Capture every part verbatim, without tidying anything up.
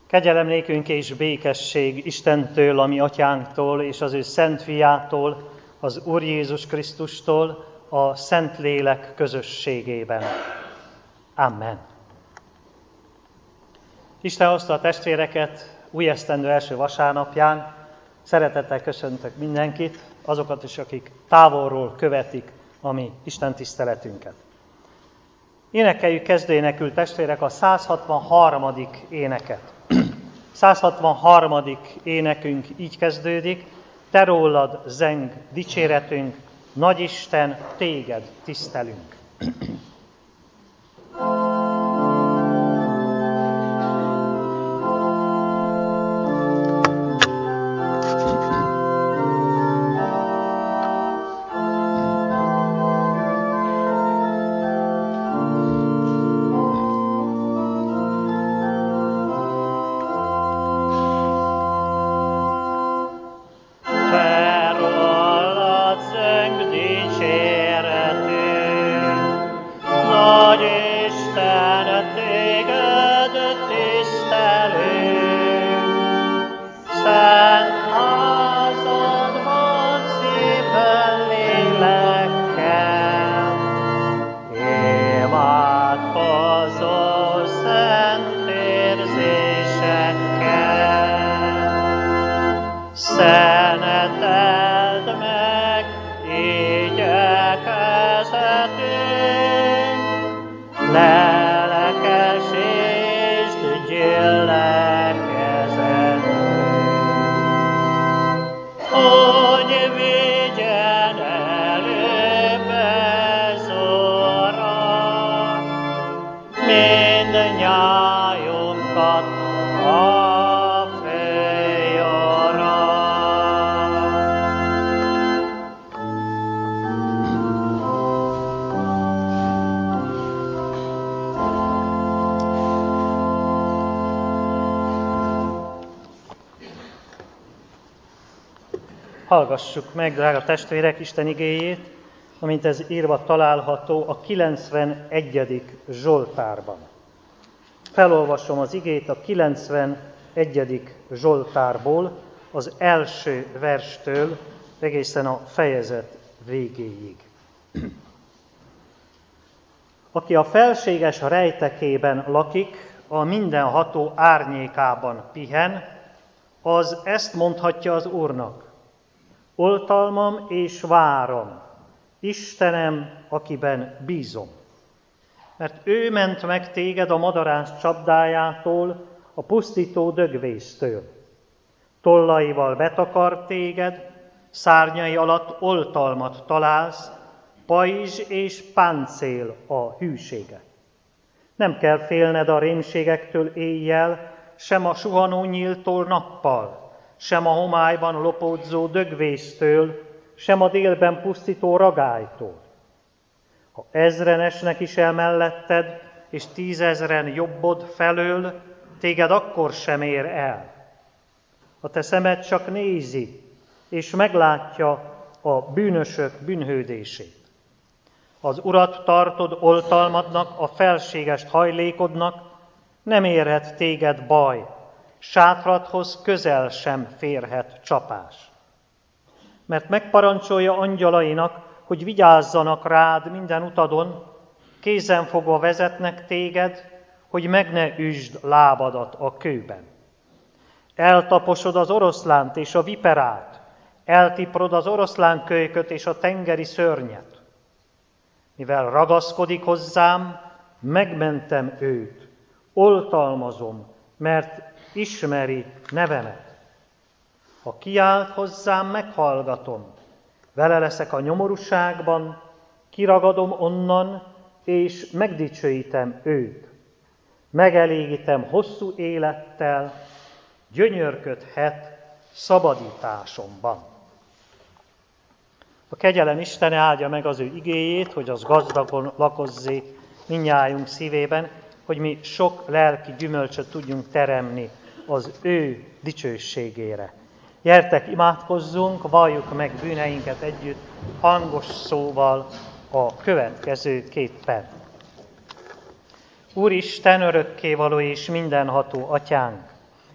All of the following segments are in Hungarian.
Kegyelem nékünk és békesség Istentől, a mi atyánktól, és az ő szent fiától, az Úr Jézus Krisztustól, a Szentlélek közösségében. Amen. Isten hozta a testvéreket új esztendő első vasárnapján. Szeretettel köszöntök mindenkit, azokat is, akik távolról követik a mi Isten tiszteletünket. Énekeljük kezdőénekül, testvérek, a száz hatvanharmadik éneket. száz hatvanharmadik énekünk így kezdődik: Te rólad zeng dicséretünk, Nagyisten, téged tisztelünk. Hallgassuk meg, drága testvérek, Isten igéjét, amint ez írva található a kilencvenegyedik Zsoltárban. Felolvasom az igét a kilencvenegyedik Zsoltárból, az első verstől egészen a fejezet végéig. Aki a felséges rejtekében lakik, a mindenható árnyékában pihen, az ezt mondhatja az Úrnak: oltalmam és váram, Istenem, akiben bízom. Mert ő ment meg téged a madarász csapdájától, a pusztító dögvésztől. Tollaival betakar téged, szárnyai alatt oltalmat találsz, pajzs és páncél a hűsége. Nem kell félned a rémségektől éjjel, sem a suhanó nyíltól nappal, sem a homályban lopódzó dögvésztől, sem a délben pusztító ragálytól. Ha ezren esnek is el melletted, és tízezren jobbod felől, téged akkor sem ér el. A te szemed csak nézi, és meglátja a bűnösök bűnhődését. Az Urat tartod oltalmadnak, a felségest hajlékodnak, nem érhet téged baj, sátradhoz közel sem férhet csapás. Mert megparancsolja angyalainak, hogy vigyázzanak rád minden utadon, kézen fogva vezetnek téged, hogy meg ne üsd lábadat a kőben. Eltaposod az oroszlánt és a viperát, eltiprod az oroszlánkölyköt és a tengeri szörnyet. Mivel ragaszkodik hozzám, megmentem őt, oltalmazom, mert ismeri nevemet. Ha kiált hozzám, meghallgatom, vele leszek a nyomorúságban, kiragadom onnan, és megdicsőítem őt. Megelégítem hosszú élettel, gyönyörködhet szabadításomban. A kegyelem Istene áldja meg az ő igéjét, hogy az gazdagon lakozzék mindnyájunk szívében, hogy mi sok lelki gyümölcsöt tudjunk teremni az ő dicsőségére. Gyertek, imádkozzunk, valljuk meg bűneinket együtt, hangos szóval a következő képpen. Úristen, örökkévaló és mindenható atyánk,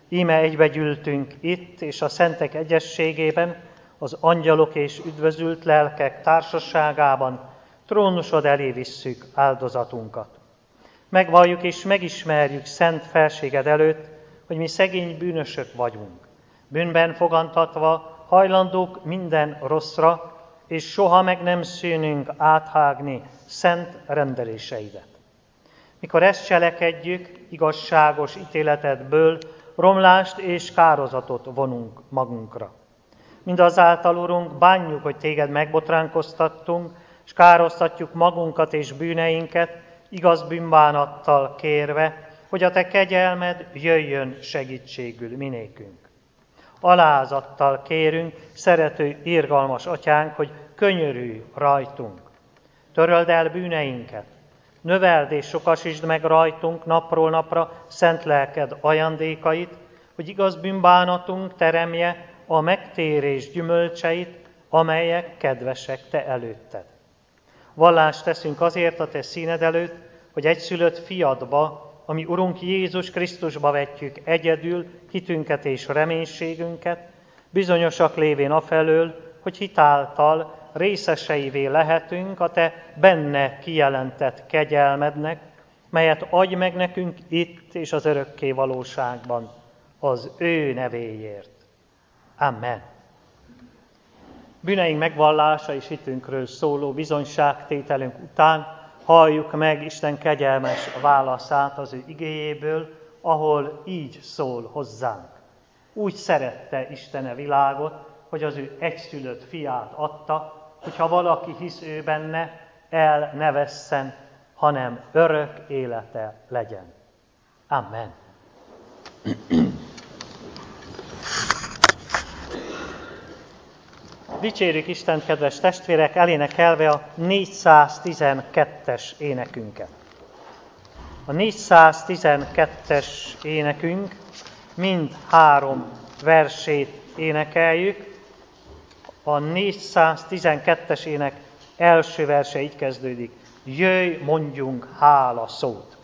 íme egybegyűltünk itt és a szentek egyességében, az angyalok és üdvözült lelkek társaságában trónusod elé visszük áldozatunkat. Megvalljuk és megismerjük szent felséged előtt, hogy mi szegény bűnösök vagyunk, bűnben fogantatva hajlandók minden rosszra, és soha meg nem szűnünk áthágni szent rendeléseidet. Mikor ezt cselekedjük, igazságos ítéletedből romlást és kározatot vonunk magunkra. Mindazáltal, Urunk, bánjuk, hogy téged megbotránkoztattunk, és károztatjuk magunkat és bűneinket, igaz bűnbánattal kérve, hogy a te kegyelmed jöjjön segítségül minékünk. Alázattal kérünk, szerető, irgalmas atyánk, hogy könyörülj rajtunk. Töröld el bűneinket, növeld és sokasítsd meg rajtunk napról napra szent lelked ajándékait, hogy igaz bűnbánatunk teremje a megtérés gyümölcseit, amelyek kedvesek te előtted. Vallást teszünk azért a te színed előtt, hogy egyszülött fiadba, ami Urunk Jézus Krisztusba vetjük egyedül hitünket és reménységünket, bizonyosak lévén afelől, hogy hitáltal részeseivé lehetünk a te benne kijelentett kegyelmednek, melyet adj meg nekünk itt és az örökké valóságban, az ő nevéért. Amen. Bűneink megvallása és hitünkről szóló bizonyságtételünk után halljuk meg Isten kegyelmes válaszát az ő igéjéből, ahol így szól hozzánk. Úgy szerette Isten a világot, hogy az ő egyszülött fiát adta, hogyha valaki hisz ő benne, el ne vesszen, hanem örök élete legyen. Amen. Dicsérjük Istent, kedves testvérek, elénekelve a négyszáztizenkettes énekünket. A négyszáztizenkettes énekünk mind három versét énekeljük. A négyszáztizenkettes ének első verse így kezdődik. Jöjj, mondjunk hála szót.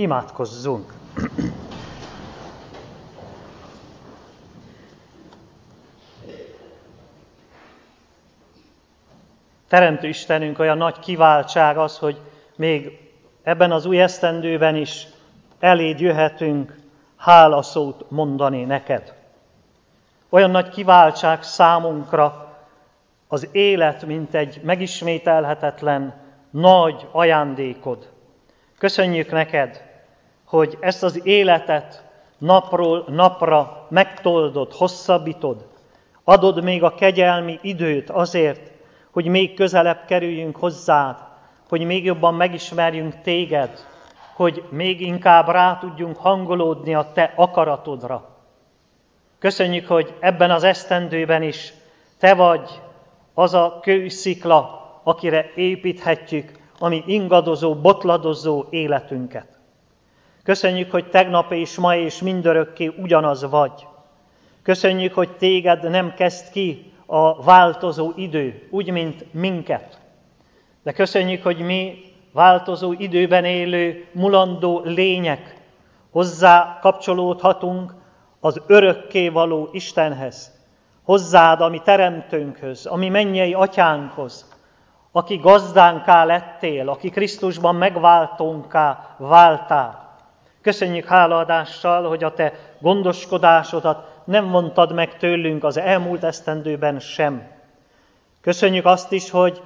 Imádkozzunk! Teremtő Istenünk, olyan nagy kiváltság az, hogy még ebben az új esztendőben is eléd jöhetünk hálaszót mondani neked. Olyan nagy kiváltság számunkra az élet, mint egy megismételhetetlen nagy ajándékod. Köszönjük neked, hogy ezt az életet napról napra megtoldod, hosszabbítod, adod még a kegyelmi időt azért, hogy még közelebb kerüljünk hozzád, hogy még jobban megismerjünk téged, hogy még inkább rá tudjunk hangolódni a te akaratodra. Köszönjük, hogy ebben az esztendőben is te vagy az a kőszikla, akire építhetjük a mi ingadozó, botladozó életünket. Köszönjük, hogy tegnap és ma és mindörökké ugyanaz vagy. Köszönjük, hogy téged nem kezd ki a változó idő, úgy, mint minket. De köszönjük, hogy mi változó időben élő, mulandó lények hozzá kapcsolódhatunk az örökkévaló Istenhez, hozzád, ami teremtőnkhöz, ami mennyei atyánkhoz, aki gazdánká lettél, aki Krisztusban megváltónká váltál. Köszönjük hálaadással, hogy a te gondoskodásodat nem vontad meg tőlünk az elmúlt esztendőben sem. Köszönjük azt is, hogy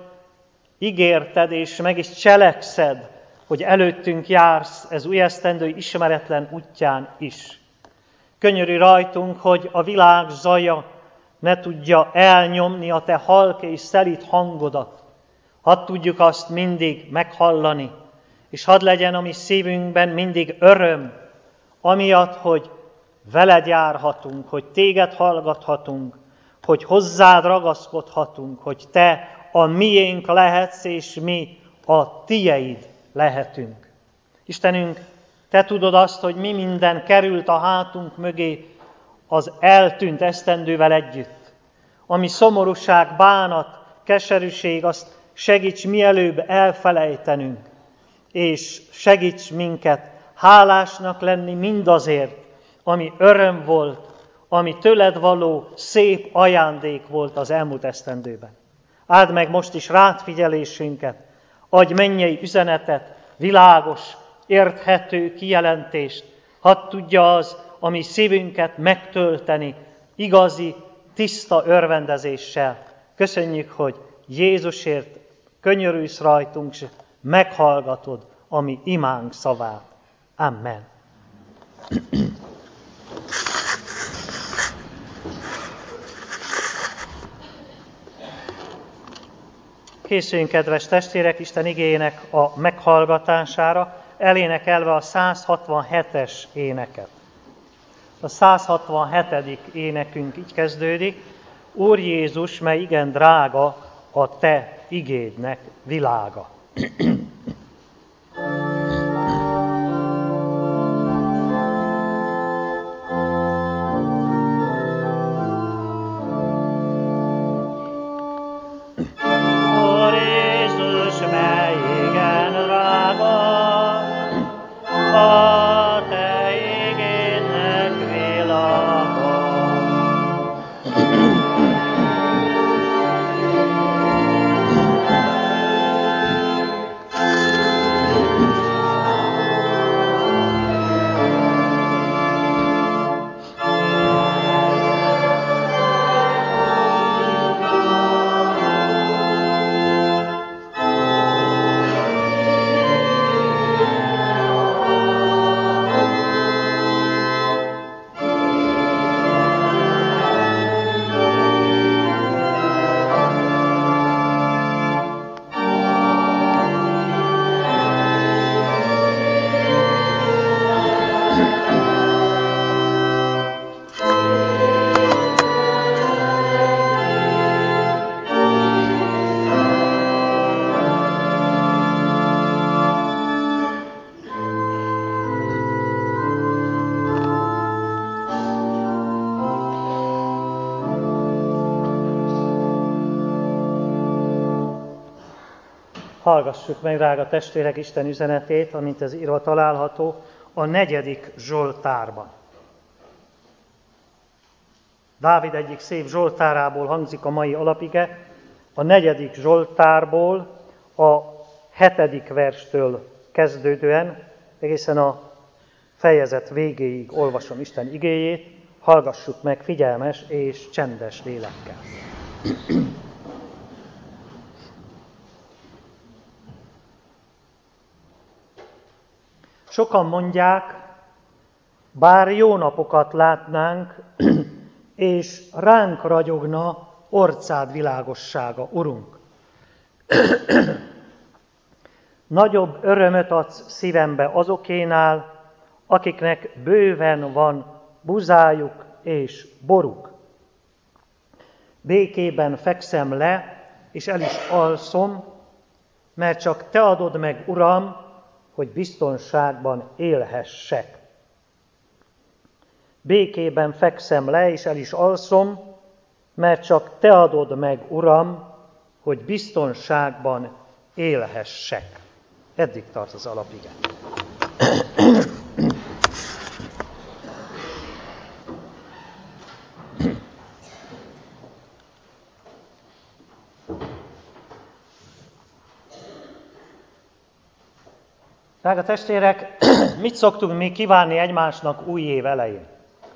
ígérted és meg is cselekszed, hogy előttünk jársz ez új esztendő ismeretlen útján is. Könyörű rajtunk, hogy a világ zaja ne tudja elnyomni a te halk és szelíd hangodat. Hadd tudjuk azt mindig meghallani, és hadd legyen a mi szívünkben mindig öröm, amiatt, hogy veled járhatunk, hogy téged hallgathatunk, hogy hozzád ragaszkodhatunk, hogy te a miénk lehetsz, és mi a tieid lehetünk. Istenünk, te tudod azt, hogy mi minden került a hátunk mögé az eltűnt esztendővel együtt. Ami szomorúság, bánat, keserűség, azt segíts mielőbb elfelejtenünk, és segíts minket hálásnak lenni mindazért, ami öröm volt, ami tőled való szép ajándék volt az elmúlt esztendőben. Áld meg most is rád figyelésünket, adj mennyei üzenetet, világos, érthető kijelentést, hadd tudja az, ami szívünket megtölteni igazi, tiszta örvendezéssel. Köszönjük, hogy Jézusért könyörülsz rajtunk, és meghallgatod a mi imánk szavát. Amen. Készüljünk, kedves testvérek, Isten igéjének a meghallgatására, elénekelve a száz hatvanhetes éneket. A száz hatvanhetedik énekünk így kezdődik: Úr Jézus, mely igen drága a te igédnek világa. Hallgassuk meg, drága testvérek, Isten üzenetét, amint ez írva található a negyedik Zsoltárban. Dávid egyik szép Zsoltárából hangzik a mai alapige, a negyedik Zsoltárból a hetedik verstől kezdődően, egészen a fejezet végéig olvasom Isten igéjét, hallgassuk meg figyelmes és csendes lélekkel. Sokan mondják, bár jó napokat látnánk, és ránk ragyogna orcád világossága, Urunk. Nagyobb örömöt adsz szívembe azokénál, akiknek bőven van buzájuk és boruk. Békében fekszem le, és el is alszom, mert csak Te adod meg, Uram, hogy biztonságban élhessek. Békében fekszem le, és el is alszom, mert csak Te adod meg, Uram, hogy biztonságban élhessek. Eddig tart az alapige. Drága testvérek, mit szoktunk mi kívánni egymásnak új év elején?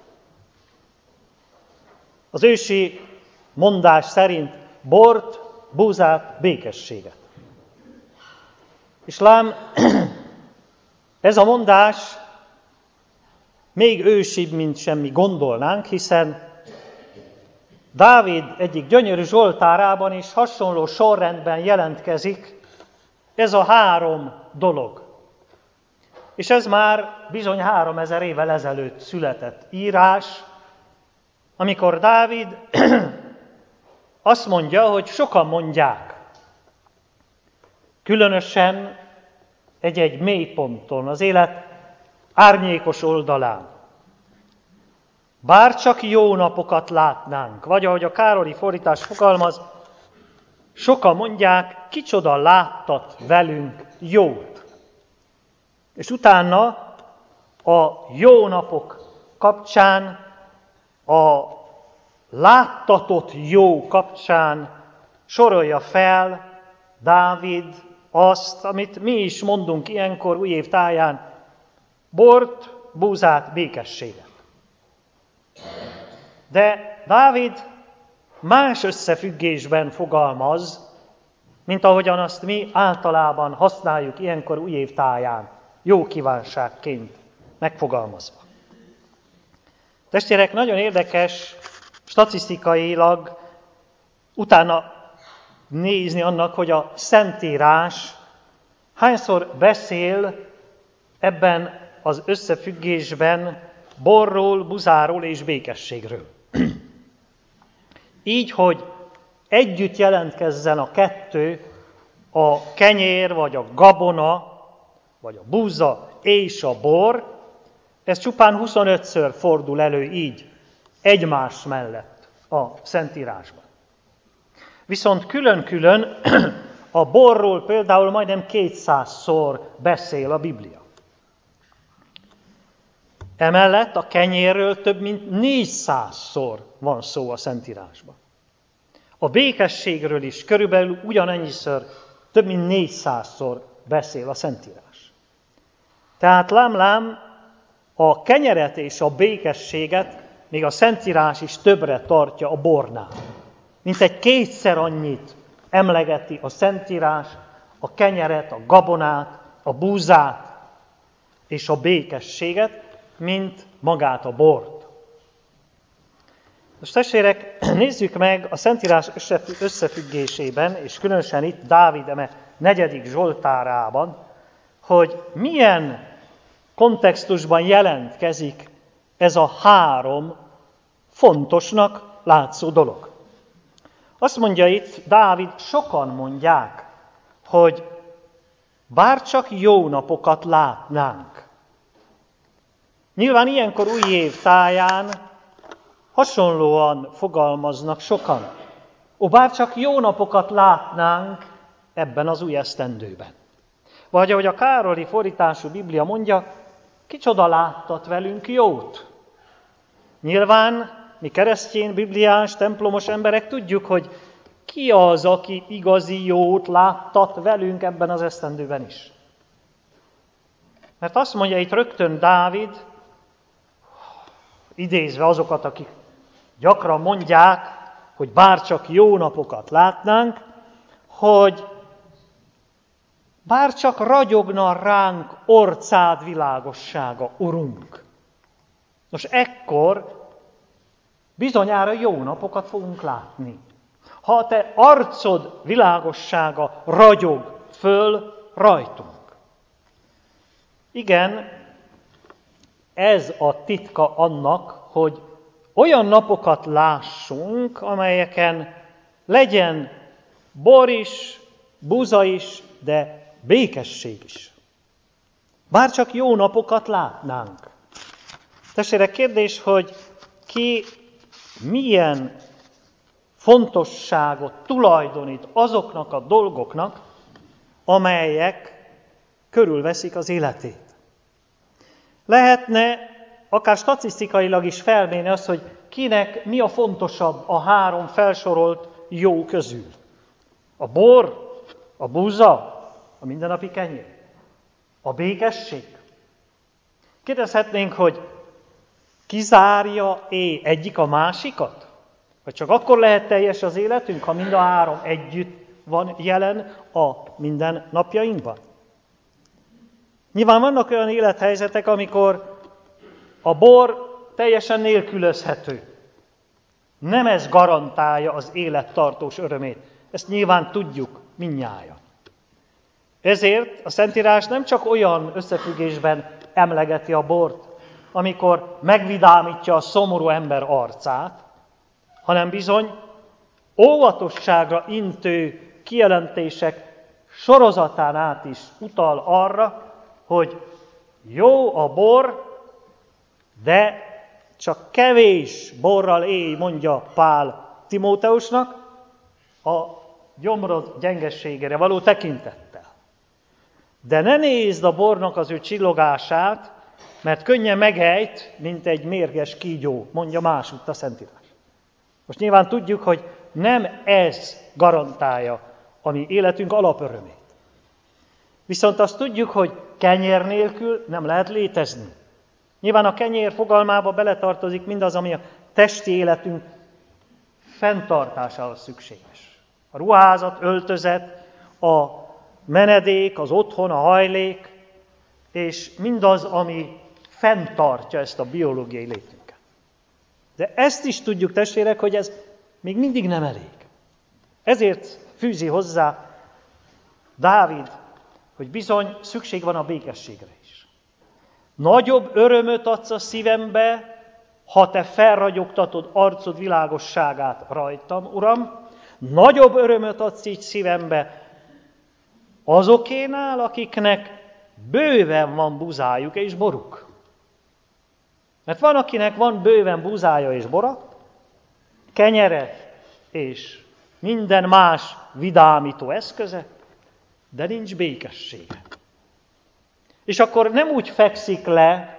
Az ősi mondás szerint bort, búzát, békességet. És lám, ez a mondás még ősibb, mint semmi gondolnánk, hiszen Dávid egyik gyönyörű zsoltárában is hasonló sorrendben jelentkezik ez a három dolog. És ez már bizony háromezer évvel ezelőtt született írás, amikor Dávid azt mondja, hogy sokan mondják, különösen egy-egy mélyponton, az élet árnyékos oldalán. Bár csak jó napokat látnánk, vagy ahogy a Károli fordítás fogalmaz, sokan mondják, kicsoda láttat velünk jót. És utána a jó napok kapcsán, a láttatott jó kapcsán sorolja fel Dávid azt, amit mi is mondunk ilyenkor újév táján, bort, búzát, békességet. De Dávid más összefüggésben fogalmaz, mint ahogyan azt mi általában használjuk ilyenkor újév táján, jó kívánságként megfogalmazva. Testvérek, nagyon érdekes statisztikailag utána nézni annak, hogy a Szentírás hányszor beszél ebben az összefüggésben borról, buzáról és békességről. Így, hogy együtt jelentkezzen a kettő, a kenyér, vagy a gabona, vagy a búza és a bor, ez csupán huszonötször fordul elő így, egymás mellett a Szentírásban. Viszont külön-külön a borról például majdnem kétszázszor beszél a Biblia. Emellett a kenyérről több mint négyszázszor van szó a Szentírásban. A békességről is körülbelül ugyanennyiszor, több mint négyszázszor beszél a Szentírás. Tehát lám-lám, a kenyeret és a békességet még a Szentírás is többre tartja a bornál. Mint egy kétszer annyit emlegeti a Szentírás a kenyeret, a gabonát, a búzát és a békességet, mint magát a bort. Most testvérek, nézzük meg a Szentírás összefüggésében, és különösen itt Dávid eme negyedik Zsoltárában, hogy milyen kontextusban jelentkezik ez a három fontosnak látszó dolog. Azt mondja itt Dávid, sokan mondják, hogy bár csak jó napokat látnánk. Nyilván ilyenkor új év táján hasonlóan fogalmaznak sokan. Ó, bár csak jó napokat látnánk, ebben az új esztendőben. Vagy ahogy a Károli fordítású Biblia mondja, kicsoda láttat velünk jót. Nyilván mi keresztény, bibliás, templomos emberek tudjuk, hogy ki az, aki igazi jót láttat velünk ebben az esztendőben is. Mert azt mondja itt rögtön Dávid, idézve azokat, akik gyakran mondják, hogy bárcsak jó napokat látnánk, hogy bárcsak ragyogna ránk orcád világossága, Urunk. Nos, ekkor bizonyára jó napokat fogunk látni. Ha a te arcod világossága ragyog föl rajtunk. Igen, ez a titka annak, hogy olyan napokat lássunk, amelyeken legyen bor is, buza is, de békesség is. Bárcsak jó napokat látnánk. Testvérek, kérdés, hogy ki milyen fontosságot tulajdonít azoknak a dolgoknak, amelyek körülveszik az életét. Lehetne akár statisztikailag is felmérni azt, hogy kinek mi a fontosabb a három felsorolt jó közül. A bor, a búza, a mindennapi kenyér, a békesség. Kérdezhetnénk, hogy kizárja-e egyik a másikat? Vagy csak akkor lehet teljes az életünk, ha mind a három együtt van jelen a minden napjainkban? Nyilván vannak olyan élethelyzetek, amikor a bor teljesen nélkülözhető. Nem ez garantálja az élet tartós örömét. Ezt nyilván tudjuk mindnyájan. Ezért a Szentírás nem csak olyan összefüggésben emlegeti a bort, amikor megvidámítja a szomorú ember arcát, hanem bizony óvatosságra intő kijelentések sorozatán át is utal arra, hogy jó a bor, de csak kevés borral élj, mondja Pál Timóteusnak, a gyomrod gyengességére való tekintettel. De ne nézd a bornak az ő csillogását, mert könnyen megejt, mint egy mérges kígyó, mondja másutt a Szentírás. Most nyilván tudjuk, hogy nem ez garantálja a mi életünk alapörömét. Viszont azt tudjuk, hogy kenyér nélkül nem lehet létezni. Nyilván a kenyér fogalmába beletartozik mindaz, ami a testi életünk fenntartásához szükséges. A ruházat, öltözet, a menedék, az otthon, a hajlék, és mindaz, ami fenntartja ezt a biológiai létünket. De ezt is tudjuk, testvérek, hogy ez még mindig nem elég. Ezért fűzi hozzá Dávid, hogy bizony szükség van a békességre is. Nagyobb örömöt adsz a szívembe, ha te felragyogtatod arcod világosságát rajtam, Uram. Nagyobb örömöt adsz így szívembe azokénál, akiknek bőven van buzájuk és boruk. Mert van, akinek van bőven buzája és bora, kenyere és minden más vidámító eszköze, de nincs békessége. És akkor nem úgy fekszik le,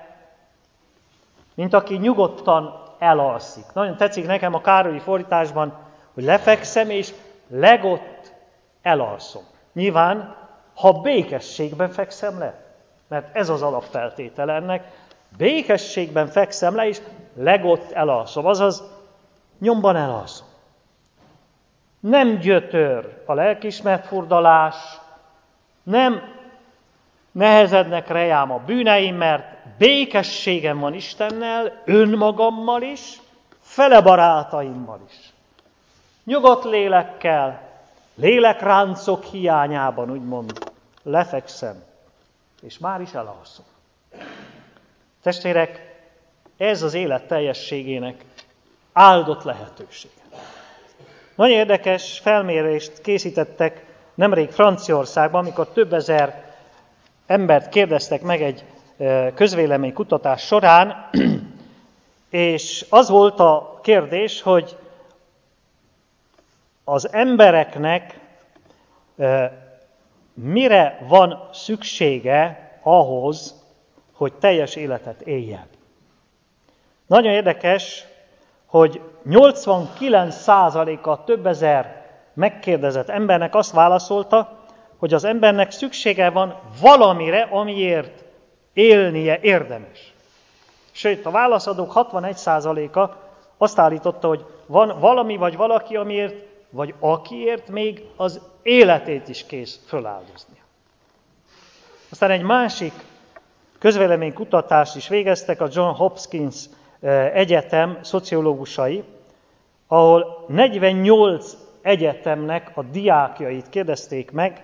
mint aki nyugodtan elalszik. Nagyon tetszik nekem a Károlyi fordításban, hogy lefekszem és legott elalszom. Nyilván, ha békességben fekszem le, mert ez az alapfeltétele ennek, békességben fekszem le, és legott elalszom, azaz nyomban elalszom. Nem gyötör a lelkiismert furdalás, nem nehezednek rejám a bűneim, mert békességem van Istennel, önmagammal is, fele barátaimmal is. Nyugodt lélekkel, lélekráncok hiányában, úgymond, lefekszem, és már is elalszom. Testvérek, ez az élet teljességének áldott lehetősége. Nagyon érdekes felmérést készítettek nemrég Franciaországban, amikor több ezer embert kérdeztek meg egy közvéleménykutatás során, és az volt a kérdés, hogy az embereknek mire van szüksége ahhoz, hogy teljes életet éljen. Nagyon érdekes, hogy nyolcvankilenc százaléka több ezer megkérdezett embernek azt válaszolta, hogy az embernek szüksége van valamire, amiért élnie érdemes. Sőt, a válaszadók hatvanegy százaléka azt állította, hogy van valami vagy valaki, amiért, vagy akiért még az életét is kész föláldoznia. Aztán egy másik közvéleménykutatást is végeztek a John Hopkins Egyetem szociológusai, ahol negyvennyolc egyetemnek a diákjait kérdezték meg,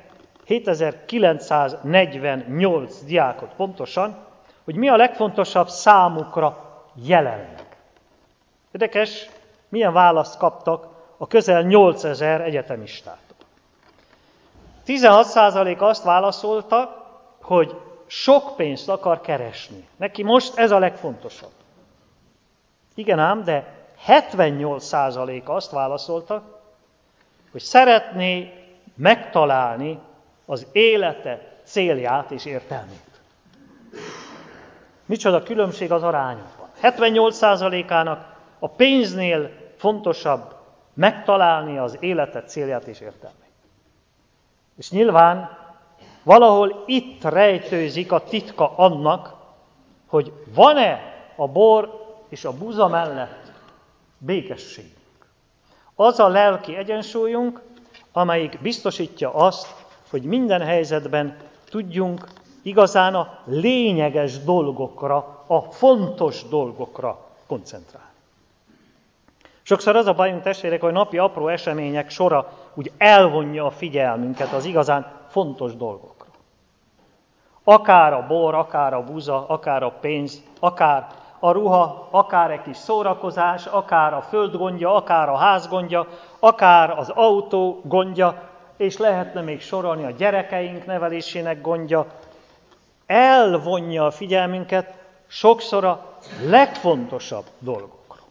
hétezer-kilencszáznegyvennyolc diákot pontosan, hogy mi a legfontosabb számukra jelenleg. Érdekes, milyen választ kaptak a közel nyolcezer egyetemistától. tizenhat százalék azt válaszolta, hogy sok pénzt akar keresni. Neki most ez a legfontosabb. Igen ám, de hetvennyolc százalék azt válaszolta, hogy szeretné megtalálni az élete célját és értelmét. Micsoda különbség az arányokban. hetvennyolc százalékának a pénznél fontosabb megtalálni az élete célját és értelmét. És nyilván valahol itt rejtőzik a titka annak, hogy van-e a bor és a búza mellett békességünk. Az a lelki egyensúlyunk, amelyik biztosítja azt, hogy minden helyzetben tudjunk igazán a lényeges dolgokra, a fontos dolgokra koncentrálni. Sokszor az a bajunk, testvérek, hogy napi apró események sora úgy elvonja a figyelmünket az igazán fontos dolgokra. Akár a bor, akár a búza, akár a pénz, akár a ruha, akár egy kis szórakozás, akár a föld gondja, akár a ház gondja, akár az autó gondja, és lehetne még sorolni a gyerekeink nevelésének gondja, elvonja a figyelmünket sokszor a legfontosabb dolgokra.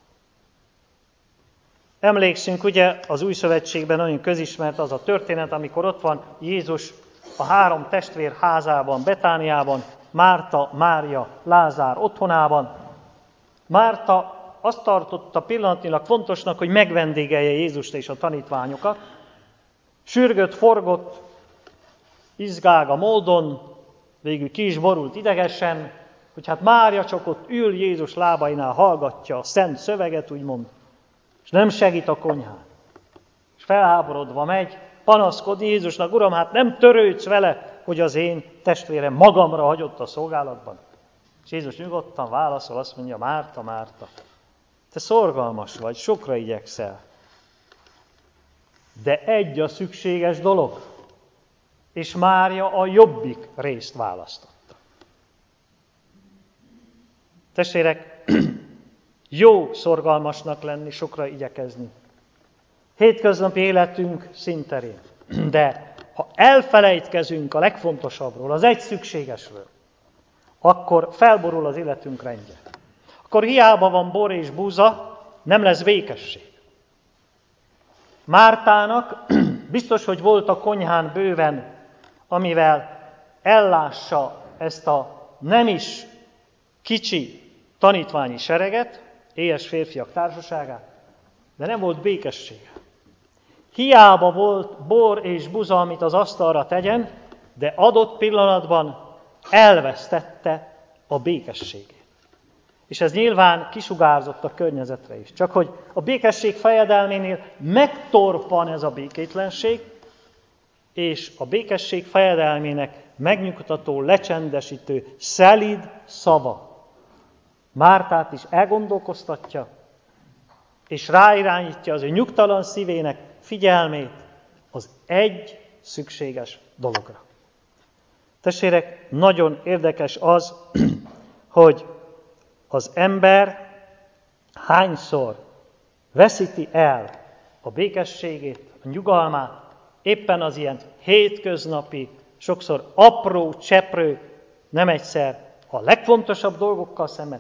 Emlékszünk, ugye az Új Szövetségben nagyon közismert az a történet, amikor ott van Jézus a három testvér házában, Betániában, Márta, Mária, Lázár otthonában. Márta azt tartotta pillanatnyilag fontosnak, hogy megvendégelje Jézust és a tanítványokat. Sürgött, forgott, izgága módon, végül ki is borult idegesen, hogy hát Mária csak ott ül Jézus lábainál, hallgatja a szent szöveget, úgymond, és nem segít a konyhán. És felháborodva megy, panaszkodni Jézusnak: Uram, hát nem törődsz vele, hogy az én testvérem magamra hagyott a szolgálatban. És Jézus nyugodtan válaszol, azt mondja: Márta, Márta, te szorgalmas vagy, sokra igyekszel. De egy a szükséges dolog, és Mária a jobbik részt választotta. Testvérek, jó szorgalmasnak lenni, sokra igyekezni. Hétköznapi életünk szinterén. De ha elfelejtkezünk a legfontosabbról, az egy szükségesről, akkor felborul az életünk rendje. Akkor hiába van bor és búza, nem lesz békesség. Mártának biztos, hogy volt a konyhán bőven, amivel ellássa ezt a nem is kicsi tanítványi sereget, éhes férfiak társaságát, de nem volt békessége. Hiába volt bor és buza, amit az asztalra tegyen, de adott pillanatban elvesztette a békességét. És ez nyilván kisugárzott a környezetre is. Csak hogy a békesség fejedelménél megtorpan ez a békétlenség, és a békesség fejedelmének megnyugtató, lecsendesítő, szelíd szava Mártát is elgondolkoztatja, és ráirányítja az ő nyugtalan szívének figyelmét az egy szükséges dologra. Testvérek, nagyon érdekes az, hogy az ember hányszor veszíti el a békességét, a nyugalmát, éppen az ilyen hétköznapi, sokszor apró, cseprő, nem egyszer a legfontosabb dolgokkal szemben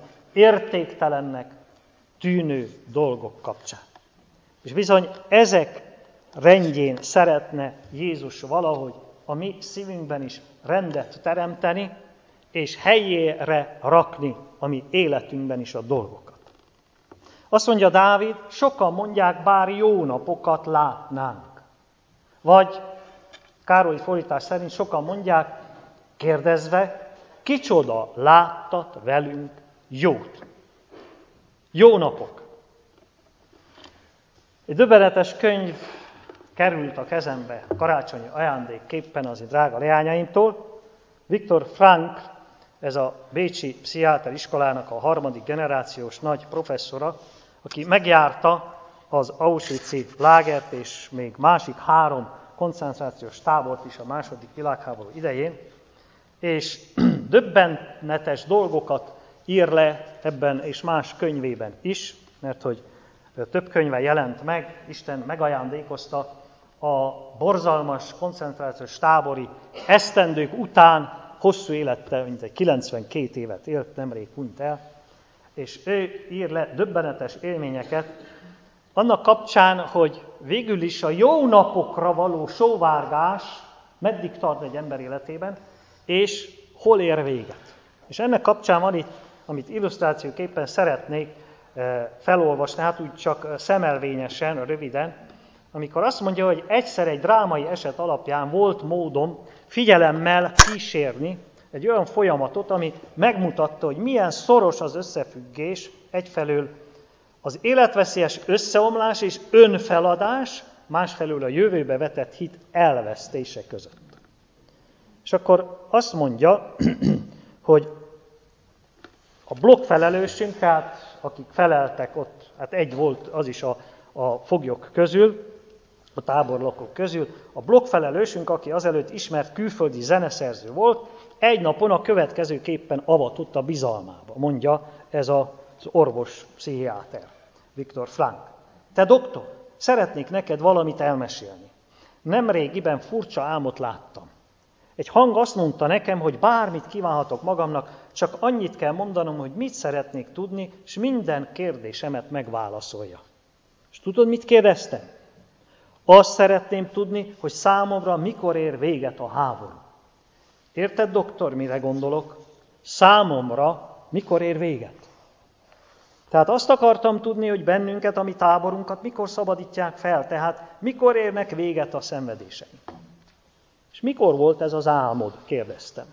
értéktelennek tűnő dolgok kapcsán. És bizony ezek rendjén szeretne Jézus valahogy a mi szívünkben is rendet teremteni, és helyére rakni a mi életünkben is a dolgokat. Azt mondja Dávid, sokan mondják, bár jó napokat látnánk. Vagy Károlyi fordítás szerint sokan mondják, kérdezve, kicsoda láttat velünk jót. Jó napok. Egy döbbenetes könyv került a kezembe karácsonyi ajándékképpen az drága leányaimtól. Viktor Frankl, ez a bécsi pszichiáter iskolának a harmadik generációs nagy professzora, aki megjárta az auschwitzi lágert és még másik három koncentrációs tábort is a második világháború idején, és döbbenetes dolgokat ír le ebben és más könyvében is, mert hogy több könyve jelent meg, Isten megajándékozta a borzalmas koncentrációs tábori esztendők után, hosszú élettel, mint egy kilencvenkét évet élt, nemrég hunyt el, és ő ír le döbbenetes élményeket, annak kapcsán, hogy végül is a jó napokra való sóvárgás meddig tart egy ember életében, és hol ér véget. És ennek kapcsán van itt, amit illusztrációképpen szeretnék felolvasni, hát úgy csak szemelvényesen, röviden, amikor azt mondja, hogy egyszer egy drámai eset alapján volt módom figyelemmel kísérni egy olyan folyamatot, ami megmutatta, hogy milyen szoros az összefüggés egyfelől az életveszélyes összeomlás és önfeladás, másfelől a jövőbe vetett hit elvesztése között. És akkor azt mondja, hogy a blokkfelelősünk, tehát akik feleltek ott, hát egy volt az is a, a foglyok közül, a tábornokok közül, a blokkfelelősünk, aki azelőtt ismert külföldi zeneszerző volt, egy napon a következőképpen avatott a bizalmába, mondja ez az orvos pszichiáter, Viktor Frankl. Te doktor, szeretnék neked valamit elmesélni. Nemrégiben furcsa álmot láttam. Egy hang azt mondta nekem, hogy bármit kívánhatok magamnak, csak annyit kell mondanom, hogy mit szeretnék tudni, és minden kérdésemet megválaszolja. És tudod, mit kérdeztem? Azt szeretném tudni, hogy számomra mikor ér véget a háború. Érted, doktor, mire gondolok? Számomra mikor ér véget? Tehát azt akartam tudni, hogy bennünket, a mi táborunkat mikor szabadítják fel, tehát mikor érnek véget a szenvedéseink. És mikor volt ez az álmod, kérdeztem.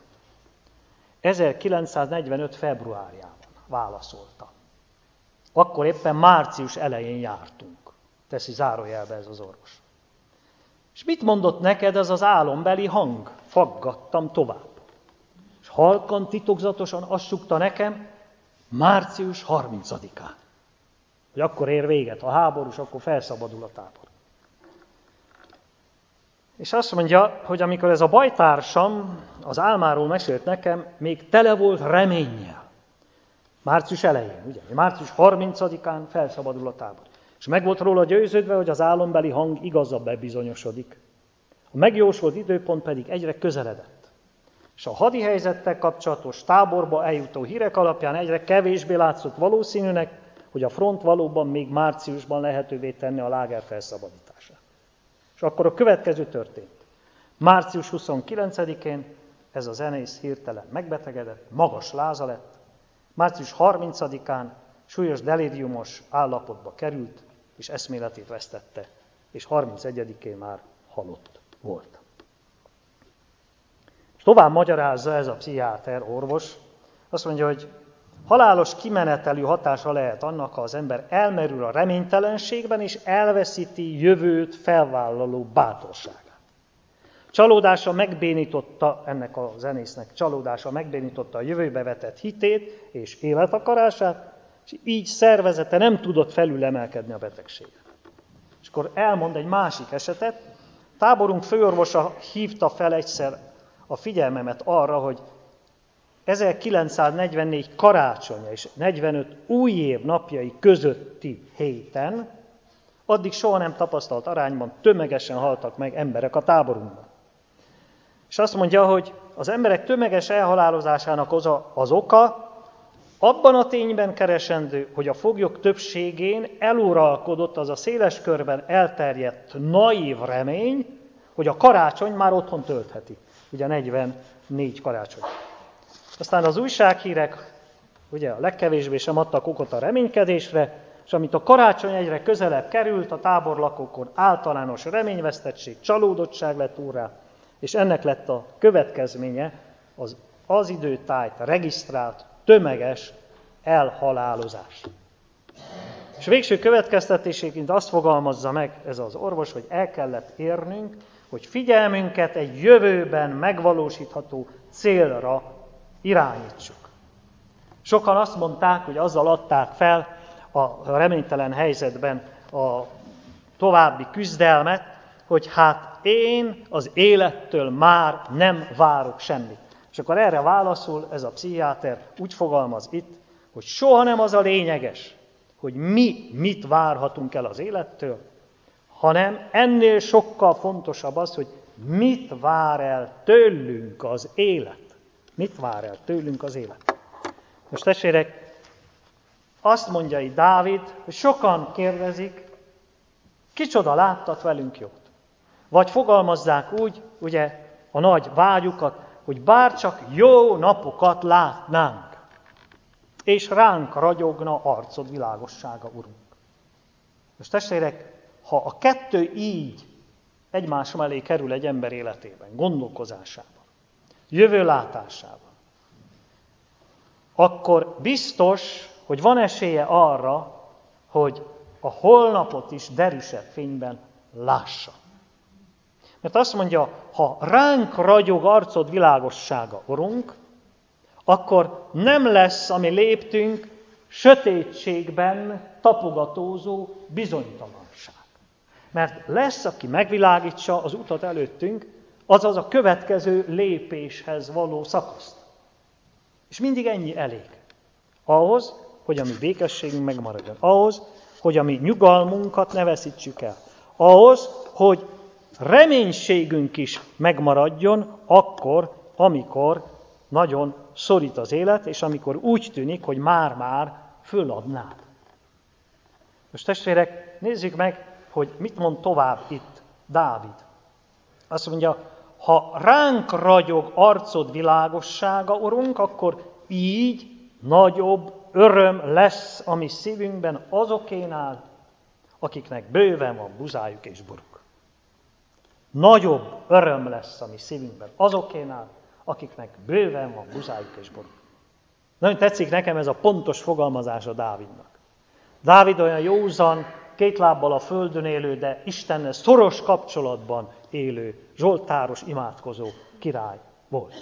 ezerkilencszáznegyvenöt februárjában válaszolta. Akkor éppen március elején jártunk. Teszi zárójelbe ez az orvos. És mit mondott neked ez az álombeli hang? Faggattam tovább. És halkan, titokzatosan azt sukta nekem, március harmincadikán. Hogy akkor ér véget a háború, és akkor felszabadul a tábor. És azt mondja, hogy amikor ez a bajtársam az álmáról mesélt nekem, még tele volt reménnyel. Március elején, ugye? Március harmincadikán felszabadul a tábor. És meg volt róla győződve, hogy az álombeli hang igazabban bebizonyosodik. A megjósolt időpont pedig egyre közeledett. És a hadi helyzettel kapcsolatos táborba eljutó hírek alapján egyre kevésbé látszott valószínűnek, hogy a front valóban még márciusban lehetővé tenni a láger felszabadítását. És akkor a következő történt. március huszonkilencedikén ez a zenész hirtelen megbetegedett, magas láza lett. március harmincadikán súlyos delíriumos állapotba került, és eszméletét vesztette, és harmincegyedikén már halott volt. És tovább magyarázza ez a pszichiáter orvos, azt mondja, hogy halálos kimenetelű hatása lehet annak, ha az ember elmerül a reménytelenségben, és elveszíti jövőt felvállaló bátorságát. Csalódása megbénította, ennek a zenésznek csalódása megbénította a jövőbe vetett hitét és életakarását, és így szervezete nem tudott felülemelkedni a betegségen. És akkor elmond egy másik esetet. Táborunk főorvosa hívta fel egyszer a figyelmemet arra, hogy ezerkilencszáznegyvennégy karácsonya és negyvenöt új év napjai közötti héten addig soha nem tapasztalt arányban tömegesen haltak meg emberek a táborunkban. És azt mondja, hogy az emberek tömeges elhalálozásának az, a, az oka abban a tényben keresendő, hogy a foglyok többségén eluralkodott az a széles körben elterjedt naív remény, hogy a karácsony már otthon töltheti. Ugye negyvennégy karácsony. Aztán az újsághírek ugye a legkevésbé sem adtak okot a reménykedésre, és amit a karácsony egyre közelebb került, a táborlakókon általános reményvesztettség, csalódottság lett úrrá, és ennek lett a következménye az az időtájt regisztrált tömeges elhalálozás. És végső következtetéséként azt fogalmazza meg ez az orvos, hogy el kellett érnünk, hogy figyelmünket egy jövőben megvalósítható célra irányítsuk. Sokan azt mondták, hogy azzal adták fel a reménytelen helyzetben a további küzdelmet, hogy hát én az élettől már nem várok semmit. És akkor erre válaszol ez a pszichiáter, úgy fogalmaz itt, hogy soha nem az a lényeges, hogy mi mit várhatunk el az élettől, hanem ennél sokkal fontosabb az, hogy mit vár el tőlünk az élet. Mit vár el tőlünk az élet? Most testvérek, azt mondja itt Dávid, hogy sokan kérdezik, kicsoda láttat velünk jót. Vagy fogalmazzák úgy, ugye, a nagy vágyukat, hogy bárcsak jó napokat látnánk, és ránk ragyogna arcod világossága, Urunk. Most testvérek, ha a kettő így egymás mellé kerül egy ember életében, gondolkozásában, jövőlátásában, akkor biztos, hogy van esélye arra, hogy a holnapot is derűsebb fényben lássa. Mert azt mondja, ha ránk ragyog arcod világossága, Urunk, akkor nem lesz, ami léptünk, sötétségben tapogatózó bizonytalanság. Mert lesz, aki megvilágítsa az utat előttünk, azaz a következő lépéshez való szakaszt. És mindig ennyi elég. Ahhoz, hogy a mi békességünk megmaradjon. Ahhoz, hogy a mi nyugalmunkat ne veszítsük el. Ahhoz, hogy reménységünk is megmaradjon akkor, amikor nagyon szorít az élet, és amikor úgy tűnik, hogy már-már föladnád. Most testvérek, nézzük meg, hogy mit mond tovább itt Dávid. Azt mondja, ha ránk ragyog arcod világossága, Urunk, akkor így nagyobb öröm lesz a mi szívünkben azokénál, akiknek bőven van buzájuk és boruk. Nagyobb öröm lesz a mi szívünkben azokénál, akiknek bőven van buzájuk és boruk. Nagyon tetszik nekem ez a pontos fogalmazása Dávidnak. Dávid olyan józan, két lábbal a földön élő, de Istennel szoros kapcsolatban élő, zsoltáros, imádkozó király volt.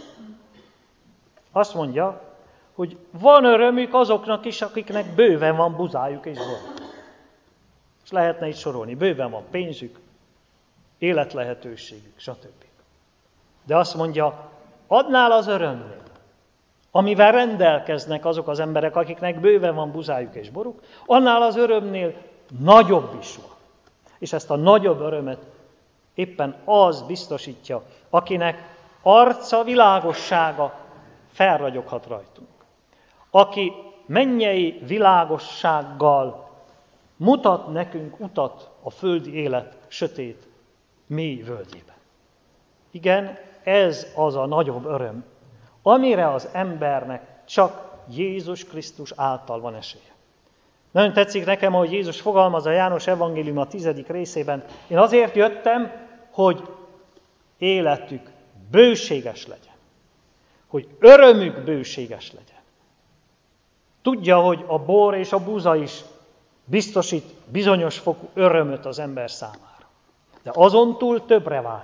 Azt mondja, hogy van örömük azoknak is, akiknek bőven van buzájuk és boruk. És lehetne itt sorolni, bőven van pénzük, életlehetőségük, stb. De azt mondja, adnál az örömnél, amivel rendelkeznek azok az emberek, akiknek bőven van buzájuk és boruk, annál az örömnél nagyobb is van. És ezt a nagyobb örömet éppen az biztosítja, akinek arca világossága felragyoghat rajtunk. Aki mennyei világossággal mutat nekünk utat a földi élet sötét, mély völgyében. Igen, ez az a nagyobb öröm, amire az embernek csak Jézus Krisztus által van esélye. Nagyon tetszik nekem, ahogy Jézus fogalmaz a János evangélium a tizedik részében. Én azért jöttem, hogy életük bőséges legyen. Hogy örömük bőséges legyen. Tudja, hogy a bor és a búza is biztosít bizonyos fokú örömöt az ember számára. De azon túl többre vágyik.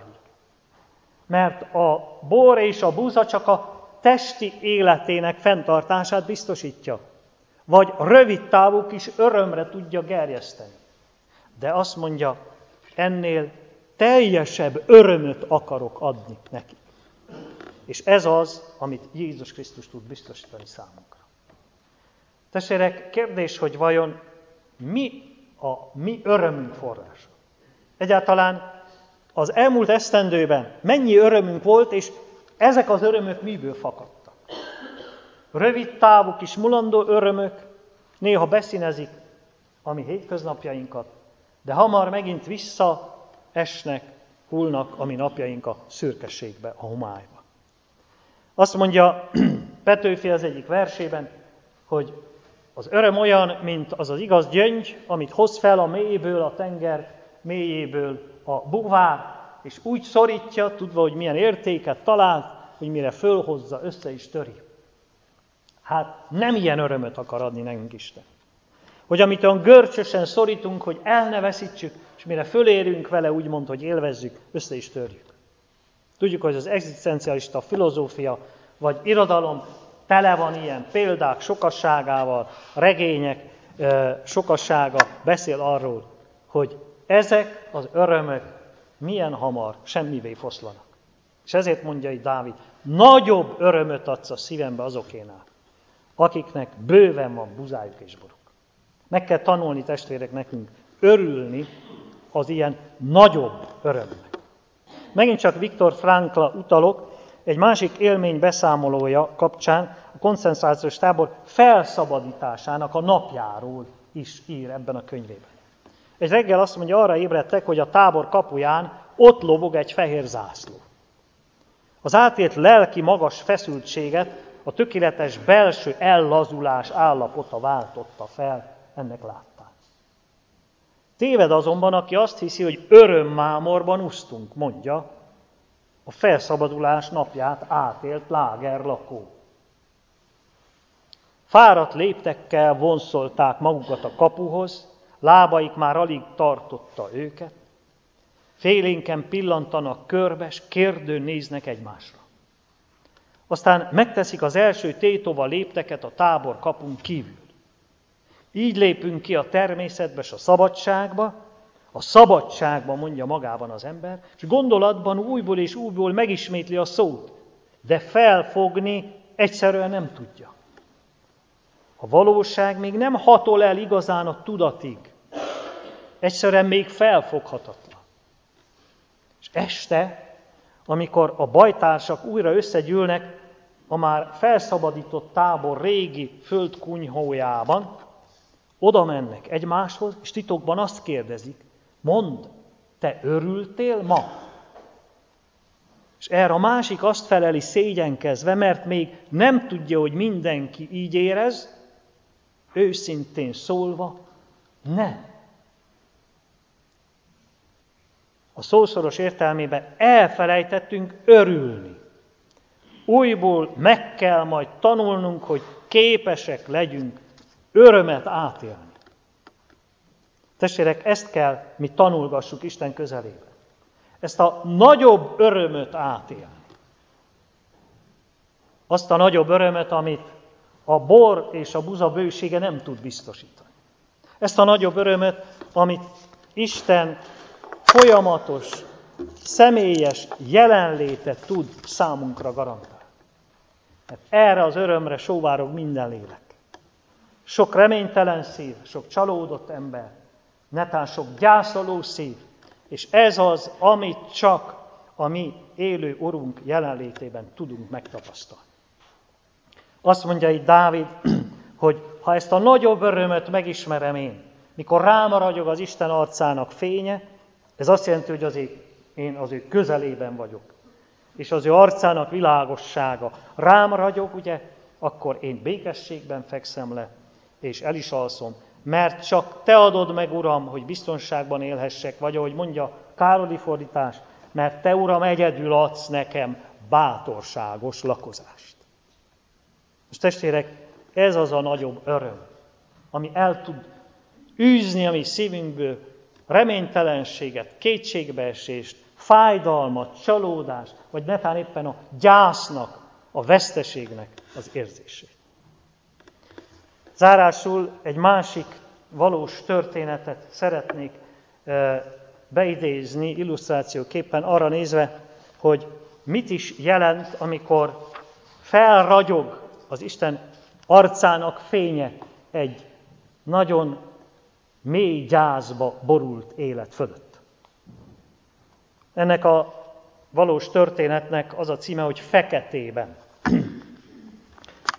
Mert a bor és a búza csak a testi életének fenntartását biztosítja. Vagy rövid távú kis örömre tudja gerjeszteni. De azt mondja, ennél teljesebb örömöt akarok adni neki. És ez az, amit Jézus Krisztus tud biztosítani számunkra. Testvérek, kérdés, hogy vajon mi a mi örömünk forrása? Egyáltalán az elmúlt esztendőben mennyi örömünk volt, és ezek az örömök miből fakadtak? rövid távú kis mulandó örömök néha beszínezik a mi hétköznapjainkat, de hamar megint visszaesnek, hullnak a mi napjaink a szürkeségbe, a homályba. Azt mondja Petőfi az egyik versében, hogy az öröm olyan, mint az az igaz gyöngy, amit hoz fel a mélyből, a tenger mélyéből a búvár, és úgy szorítja, tudva, hogy milyen értéket talált, hogy mire fölhozza, össze is töri. Hát nem ilyen örömöt akar adni nekünk Isten. Hogy amit olyan görcsösen szorítunk, hogy el ne veszítsük, és mire fölérünk vele, úgymond, hogy élvezzük, össze is törjük. Tudjuk, hogy az egzisztencialista filozófia vagy irodalom tele van ilyen példák sokasságával, a regények sokassága beszél arról, hogy ezek az örömök milyen hamar semmivé foszlanak. És ezért mondja itt Dávid, nagyobb örömöt adsz a szívembe azokénál, akiknek bőven van buzájuk és boruk. Meg kell tanulni, testvérek, nekünk örülni az ilyen nagyobb örömnek. Megint csak Viktor Frankla utalok, egy másik élmény beszámolója kapcsán a koncentrációs tábor felszabadításának a napjáról is ír ebben a könyvében. Egy reggel azt mondja, arra ébredtek, hogy a tábor kapuján ott lobog egy fehér zászló. Az átélt lelki magas feszültséget a tökéletes belső ellazulás állapota váltotta fel ennek láttán. Téved azonban, aki azt hiszi, hogy örömmámorban úsztunk, mondja, a felszabadulás napját átélt lágerlakó. Fáradt léptekkel vonszolták magukat a kapuhoz, lábaik már alig tartotta őket, félénken pillantanak körbe, s kérdőn néznek egymásra. Aztán megteszik az első tétova lépteket a tábor kapun kívül. Így lépünk ki a természetbe és a szabadságba, a szabadságban mondja magában az ember, és gondolatban újból és újból megismétli a szót, de felfogni egyszerűen nem tudja. A valóság még nem hatol el igazán a tudatig, egyszerűen még felfoghatatlan. És este, amikor a bajtársak újra összegyűlnek a már felszabadított tábor régi földkunyhójában, oda mennek egymáshoz, és titokban azt kérdezik, mondd, te örültél ma? És erre a másik azt feleli szégyenkezve, mert még nem tudja, hogy mindenki így érez, őszintén szólva, nem. A szószoros értelmében elfelejtettünk örülni. Újból meg kell majd tanulnunk, hogy képesek legyünk örömet átélni. Testvérek, ezt kell mi tanulgassuk Isten közelében. Ezt a nagyobb örömöt átélni. Azt a nagyobb örömöt, amit a bor és a buza bősége nem tud biztosítani. Ezt a nagyobb örömöt, amit Isten folyamatos, személyes jelenléte tud számunkra garantálni. Mert erre az örömre sóvárog minden lélek. Sok reménytelen szív, sok csalódott ember, netán sok gyászoló szív, és ez az, amit csak a mi élő Urunk jelenlétében tudunk megtapasztalni. Azt mondja itt Dávid, hogy ha ezt a nagyobb örömöt megismerem én, mikor rám ragyog az Isten arcának fénye, ez azt jelenti, hogy azért én az ő közelében vagyok. És az ő arcának világossága rám ragyog, ugye, akkor én békességben fekszem le, és el is alszom. Mert csak te adod meg, Uram, hogy biztonságban élhessek, vagy ahogy mondja Károli fordítás, mert te, Uram, egyedül adsz nekem bátorságos lakozást. Most testvérek, ez az a nagyobb öröm, ami el tud űzni a mi szívünkből reménytelenséget, kétségbeesést, fájdalmat, csalódást, vagy netán éppen a gyásznak, a veszteségnek az érzését. Zárásul egy másik valós történetet szeretnék beidézni illusztrációképpen arra nézve, hogy mit is jelent, amikor felragyog az Isten arcának fénye egy nagyon mély gyászba borult élet fölött. Ennek a valós történetnek az a címe, hogy Feketében.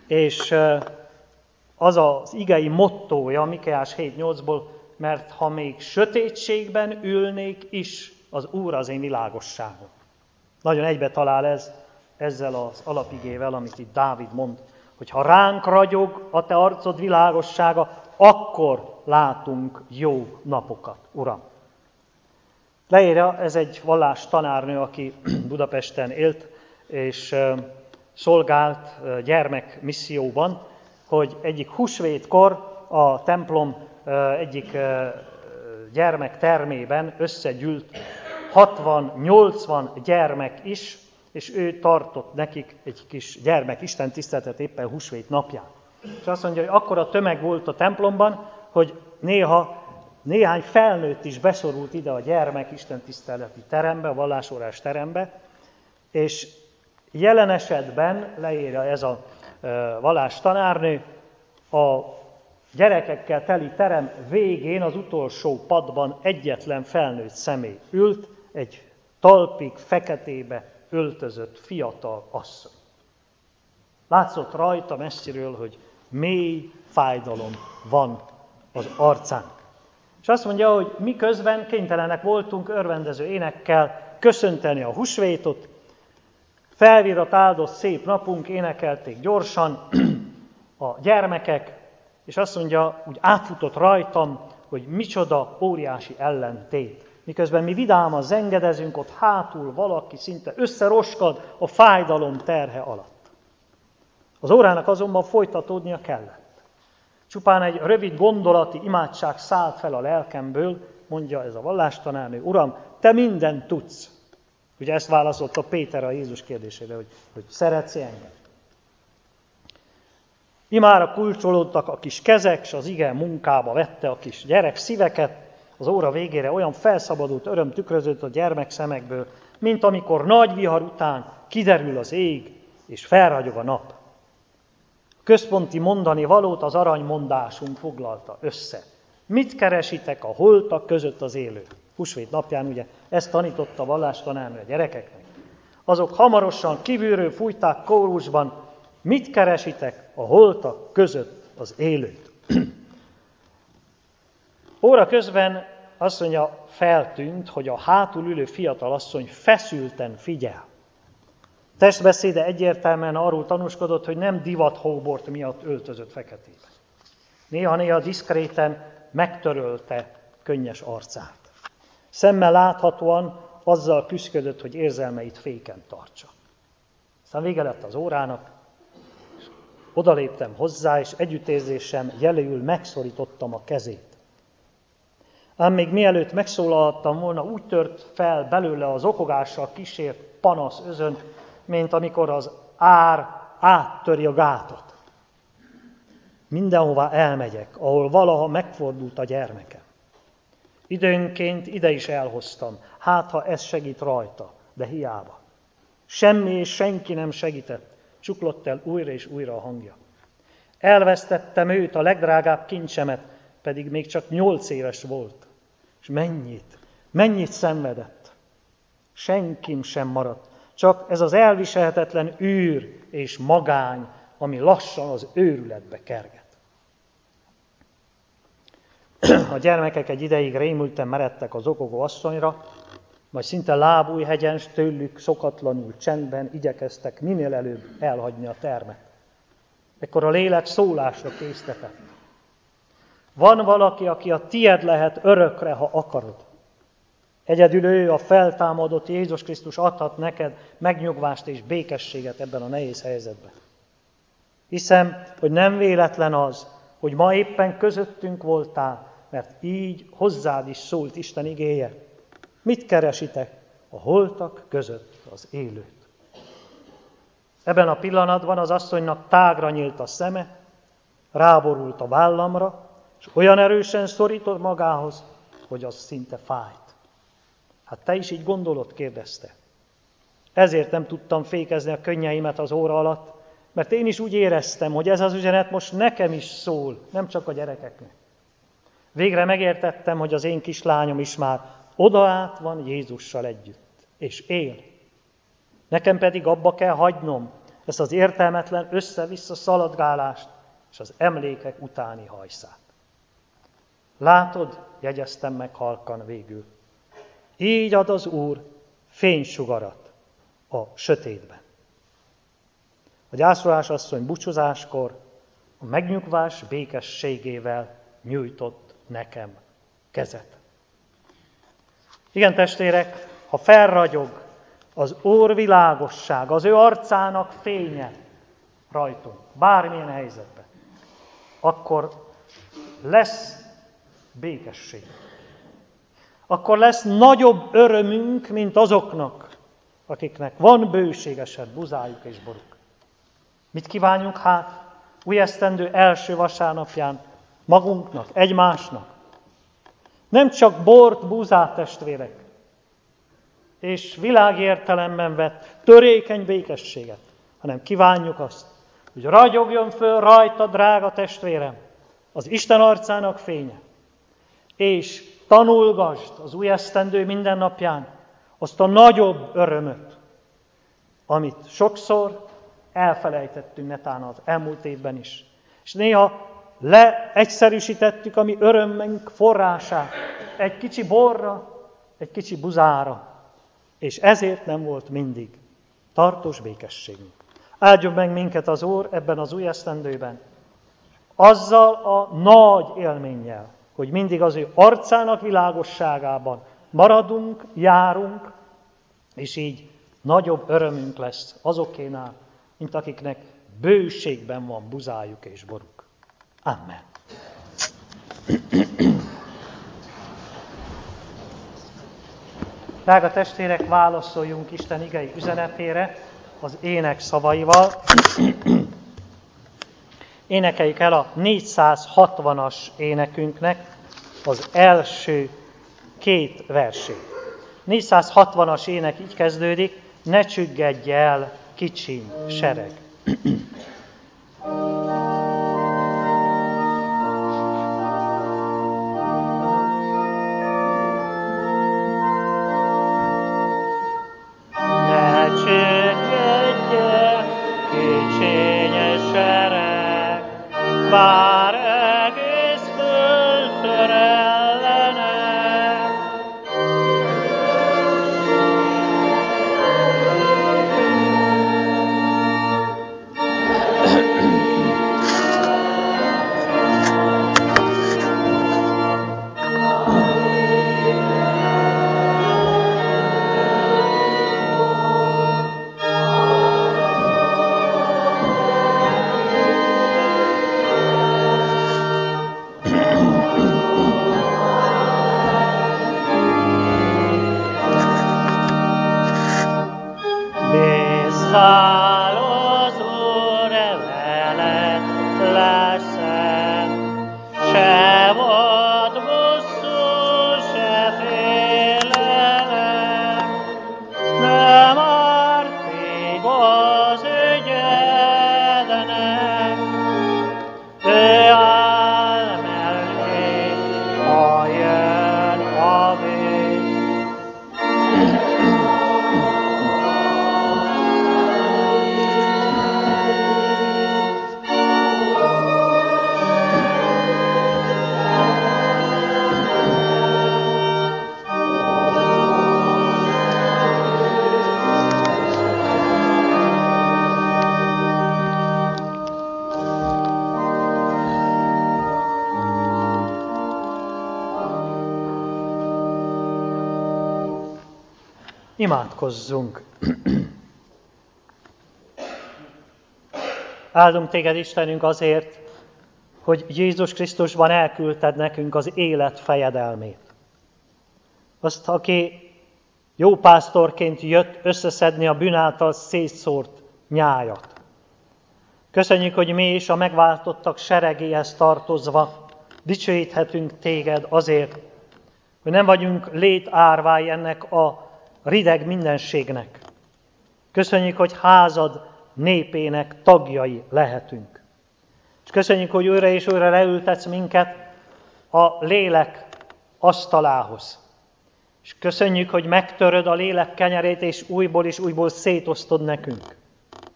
És az az igei mottója Mikéás hét nyolcból, mert ha még sötétségben ülnék is, az Úr az én világosságom. Nagyon egybe talál ez ezzel az alapigével, amit itt Dávid mond, hogy ha ránk ragyog a te arcod világossága, akkor látunk jó napokat, Uram. Leírja, ez egy vallás tanárnő, aki Budapesten élt, és szolgált gyermekmisszióban, hogy egyik húsvétkor a templom egyik gyermektermében összegyűlt hatvan-nyolcvan gyermek is, és ő tartott nekik egy kis gyermek istentiszteletet éppen húsvét napján. És azt mondja, hogy akkora tömeg volt a templomban, hogy néha néhány felnőtt is beszorult ide a gyermek istentiszteleti terembe, a vallásórás terembe, és jelen esetben, leírja ez a vallás tanárnő, a gyerekekkel teli terem végén az utolsó padban egyetlen felnőtt személy ült, egy talpig feketébe öltözött fiatal asszony. Látszott rajta messziről, hogy mély fájdalom van az arcán. És azt mondja, hogy miközben kénytelenek voltunk örvendező énekkel köszönteni a húsvétot, felvirat áldott szép napunk, énekelték gyorsan a gyermekek, és azt mondja, úgy átfutott rajtam, hogy micsoda óriási ellentét. Miközben mi vidáman zengedezünk, ott hátul valaki szinte összeroskad a fájdalom terhe alatt. Az órának azonban folytatódnia kellett. Csupán egy rövid gondolati imádság szállt fel a lelkemből, mondja ez a vallástanárnő, Uram, te mindent tudsz. Ugye ezt válaszolta Péter a Jézus kérdésére, hogy, hogy szeretsz engem. Imára kulcsolódtak a kis kezek, és az ige munkába vette a kis gyerek szíveket. Az óra végére olyan felszabadult öröm tükröződött a gyermek szemekből, mint amikor nagy vihar után kiderül az ég, és felragyog a nap. A központi mondani valót az aranymondásunk foglalta össze. Mit keresitek a holtak között az élő? Húsvét napján ugye ezt tanította a vallástanárnő a gyerekeknek. Azok hamarosan kívülről fújták kórusban, mit keresitek a holtak között az élőt? Óra közben azt mondja, feltűnt, hogy a hátul ülő fiatal asszony feszülten figyel. Testbeszéde egyértelműen arról tanúskodott, hogy nem divathóbort miatt öltözött feketébe. Néha-néha diszkréten megtörölte könnyes arcát. Szemmel láthatóan azzal küszködött, hogy érzelmeit féken tartsa. Aztán vége lett az órának, és odaléptem hozzá, és együttérzésem jeléül megszorítottam a kezét. Ám még mielőtt megszólalhattam volna, úgy tört fel belőle az okogással kísért panasz özön, mint amikor az ár áttöri a gátat. Mindenhová elmegyek, ahol valaha megfordult a gyermekem. Időnként ide is elhoztam, hát ha ez segít rajta, de hiába. Semmi és senki nem segített, csuklott el újra és újra a hangja. Elvesztettem őt, a legdrágább kincsemet, pedig még csak nyolc éves volt. És mennyit, mennyit szenvedett. Senkim sem maradt, csak ez az elviselhetetlen űr és magány, ami lassan az őrületbe kerget. A gyermekek egy ideig rémülten meredtek az okogó asszonyra, majd szinte lábújhegyen, tőlük szokatlanul csendben igyekeztek minél előbb elhagyni a termet. Ekkor a lélek szólásra késztetett. Van valaki, aki a tied lehet örökre, ha akarod. Egyedül ő, a feltámadott Jézus Krisztus adhat neked megnyugvást és békességet ebben a nehéz helyzetben. Hiszem, hogy nem véletlen az, hogy ma éppen közöttünk voltál, mert így hozzád is szólt Isten igéje. Mit keresitek a holtak között az élőt? Ebben a pillanatban az asszonynak tágra nyílt a szeme, ráborult a vállamra, és olyan erősen szorított magához, hogy az szinte fájt. Hát te is így gondolod, kérdezte. Ezért nem tudtam fékezni a könnyeimet az óra alatt, mert én is úgy éreztem, hogy ez az üzenet most nekem is szól, nem csak a gyerekeknek. Végre megértettem, hogy az én kislányom is már odaát van Jézussal együtt, és él. Nekem pedig abba kell hagynom ezt az értelmetlen össze-vissza szaladgálást és az emlékek utáni hajszát. Látod, jegyeztem meg halkan végül, így ad az Úr fénysugarat a sötétben. A gyászolás asszony búcsúzáskor a megnyugvás békességével nyújtott nekem kezet. Igen, testvérek, ha felragyog az Úr világosság, az ő arcának fénye rajtunk, bármilyen helyzetben, akkor lesz békesség. Akkor lesz nagyobb örömünk, mint azoknak, akiknek van bőségesen buzájuk és boruk. Mit kívánjunk hát új esztendő első vasárnapján magunknak, egymásnak? Nem csak bort, búzát, testvérek, és világértelemben vett törékeny békességet, hanem kívánjuk azt, hogy ragyogjon föl rajta, drága testvérem, az Isten arcának fénye, és tanulgasd az új esztendő minden napján azt a nagyobb örömöt, amit sokszor elfelejtettünk netán az elmúlt évben is. És néha leegyszerűsítettük a mi örömünk forrását egy kicsi borra, egy kicsi buzára, és ezért nem volt mindig tartós békességünk. Áldjon meg minket az Úr ebben az új esztendőben, azzal a nagy élménnyel, hogy mindig az ő arcának világosságában maradunk, járunk, és így nagyobb örömünk lesz azokénál, mint akiknek bőségben van buzájuk és boruk. Amen. Drága testvérek, válaszoljunk Isten igei üzenetére az ének szavaival. Énekeljük el a négyszázhatvanas énekünknek az első két versét. négyszázhatvanas ének így kezdődik, ne csüggedj el, kicsiny sereg. Bár egész föld törellene, Száll az Úr vele leszem, se volt bosszú, se félelem, nem árt még az ügyednek, ő áll mellé, ha jön a vég. Imádkozzunk! Áldunk téged, Istenünk, azért, hogy Jézus Krisztusban elküldted nekünk az élet fejedelmét. Azt, aki jó pásztorként jött összeszedni a bűn által szétszórt nyájat. Köszönjük, hogy mi is a megváltottak seregéhez tartozva dicsőíthetünk téged azért, hogy nem vagyunk létárvái ennek a rideg mindenségnek. Köszönjük, hogy házad népének tagjai lehetünk. És köszönjük, hogy újra és újra leültetsz minket a lélek asztalához. És köszönjük, hogy megtöröd a lélek kenyerét, és újból és újból szétosztod nekünk.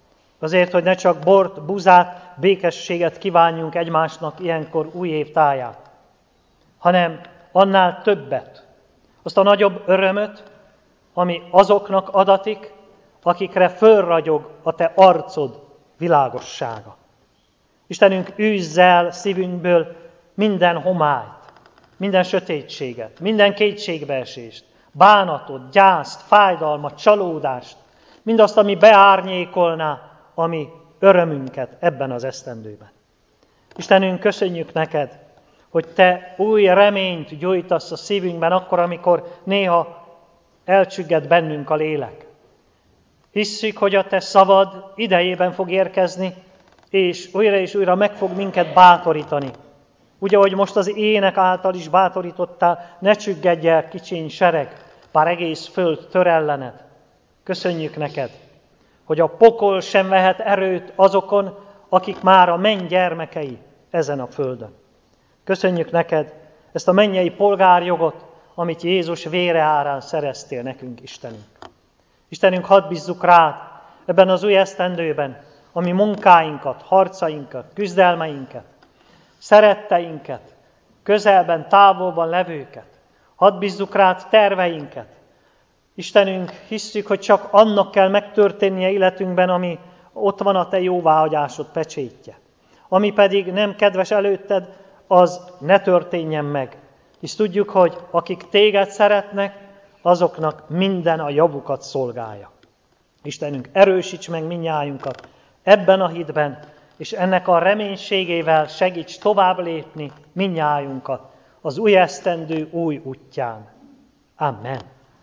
Azért, hogy ne csak bort, buzát, békességet kívánjunk egymásnak ilyenkor új év táján, hanem annál többet, azt a nagyobb örömöt, ami azoknak adatik, akikre fölragyog a te arcod világossága. Istenünk, űzz el szívünkből minden homályt, minden sötétséget, minden kétségbeesést, bánatot, gyászt, fájdalmat, csalódást, mindazt, ami beárnyékolná a mi örömünket ebben az esztendőben. Istenünk, köszönjük neked, hogy te új reményt gyújtasz a szívünkben akkor, amikor néha elcsügged bennünk a lélek. Hisszük, hogy a te szavad idejében fog érkezni, és újra és újra meg fog minket bátorítani. Úgy, ahogy most az ének által is bátorítottál, ne csüggedj el, kicsiny sereg, bár egész föld tör ellened. Köszönjük neked, hogy a pokol sem vehet erőt azokon, akik már a menny gyermekei ezen a földön. Köszönjük neked ezt a mennyei polgárjogot, amit Jézus vére árán szereztél nekünk, Istenünk. Istenünk, hadd bízzuk rád ebben az új esztendőben, ami munkáinkat, harcainkat, küzdelmeinket, szeretteinket, közelben, távolban levőket. Hadd bízzuk rád terveinket. Istenünk, hisszük, hogy csak annak kell megtörténnie életünkben, ami ott van a te jóváhagyásod pecsétje. Ami pedig nem kedves előtted, az ne történjen meg. És tudjuk, hogy akik téged szeretnek, azoknak minden a javukat szolgálja. Istenünk, erősíts meg mindnyájunkat ebben a hitben, és ennek a reménységével segíts tovább lépni mindnyájunkat az új esztendő új útján. Amen.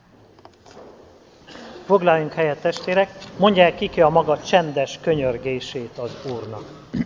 Foglaljunk helyet, testvérek, mondják ki ki a maga csendes könyörgését az Úrnak.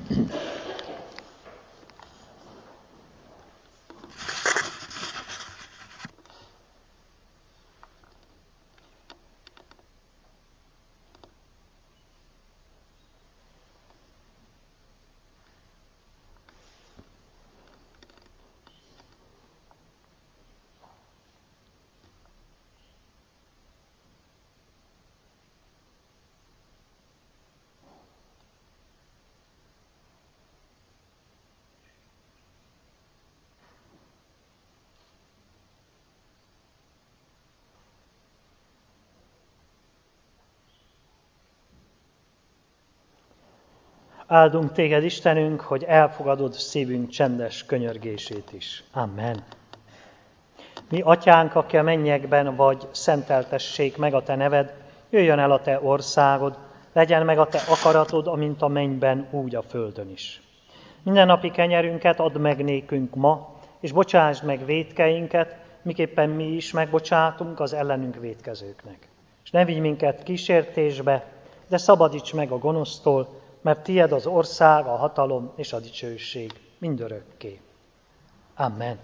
Áldunk téged, Istenünk, hogy elfogadod szívünk csendes könyörgését is. Amen. Mi, atyánk, aki a mennyekben vagy, szenteltessék meg a te neved, jöjjön el a te országod, legyen meg a te akaratod, amint a mennyben, úgy a földön is. Minden napi kenyerünket add meg nékünk ma, és bocsásd meg vétkeinket, miképpen mi is megbocsátunk az ellenünk vétkezőknek. És ne vigy minket kísértésbe, de szabadíts meg a gonosztól, mert tied az ország, a hatalom és a dicsőség mindörökké. Amen.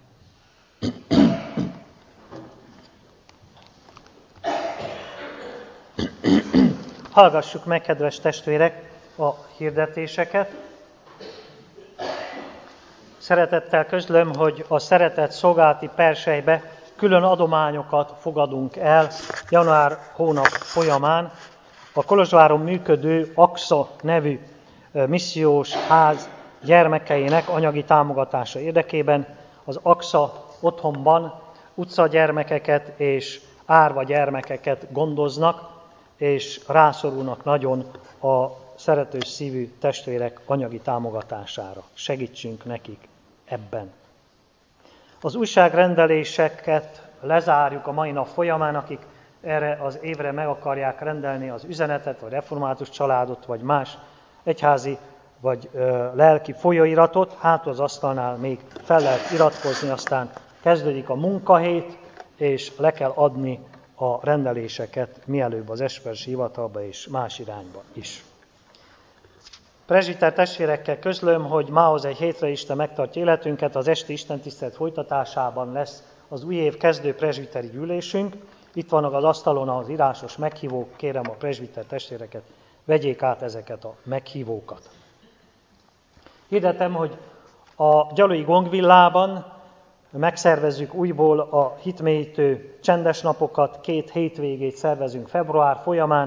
Hallgassuk meg, kedves testvérek, a hirdetéseket. Szeretettel közlöm, hogy a szeretett szolgálati perselybe külön adományokat fogadunk el január hónap folyamán. A Kolozsváron működő AXA nevű missziós ház gyermekeinek anyagi támogatása érdekében az AXA otthonban utcagyermekeket és árva gyermekeket gondoznak, és rászorulnak nagyon a szeretős szívű testvérek anyagi támogatására. Segítsünk nekik ebben. Az újságrendeléseket lezárjuk a mai nap folyamán, akik erre az évre meg akarják rendelni az üzenetet, vagy református családot, vagy más egyházi, vagy ö, lelki folyóiratot. Hát az asztalnál még fel lehet iratkozni, aztán kezdődik a munkahét, és le kell adni a rendeléseket mielőbb az Espersi hivatalba és más irányba is. Presbiter testvérekkel közlöm, hogy mához egy hétre Isten megtartja életünket, az esti istentisztelet folytatásában lesz az új év kezdő presbiteri gyűlésünk. Itt vannak az asztalon az írásos meghívók, kérem a presbiter testvéreket, vegyék át ezeket a meghívókat. Hirdetem, hogy a Gyalui Gongvillában megszervezzük újból a hitmélyítő csendes napokat, két hétvégét szervezünk február folyamán,